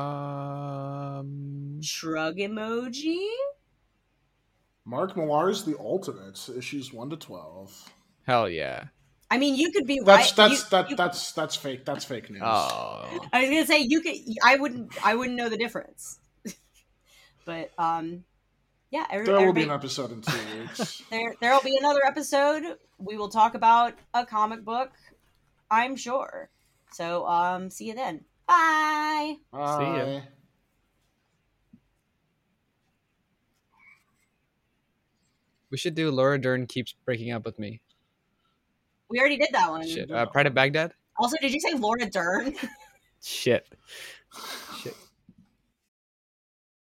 Um, shrug emoji. Mark Millar's The Ultimates, issues one to twelve. hell yeah. I mean, you could be That's right. that's you- that you- that's that's fake. That's fake news. Oh, I was gonna say you could. I wouldn't. I wouldn't know the difference. But um, yeah. Every, There will be everybody- an episode in two weeks. There, there will be another episode. We will talk about a comic book, I'm sure. So, um, see you then. Bye. ya. Bye. we should do Laura Dern keeps breaking up with me. We already did that one. Shit. Uh, Pride of Baghdad. Also, did you say Laura Dern? Shit. Shit.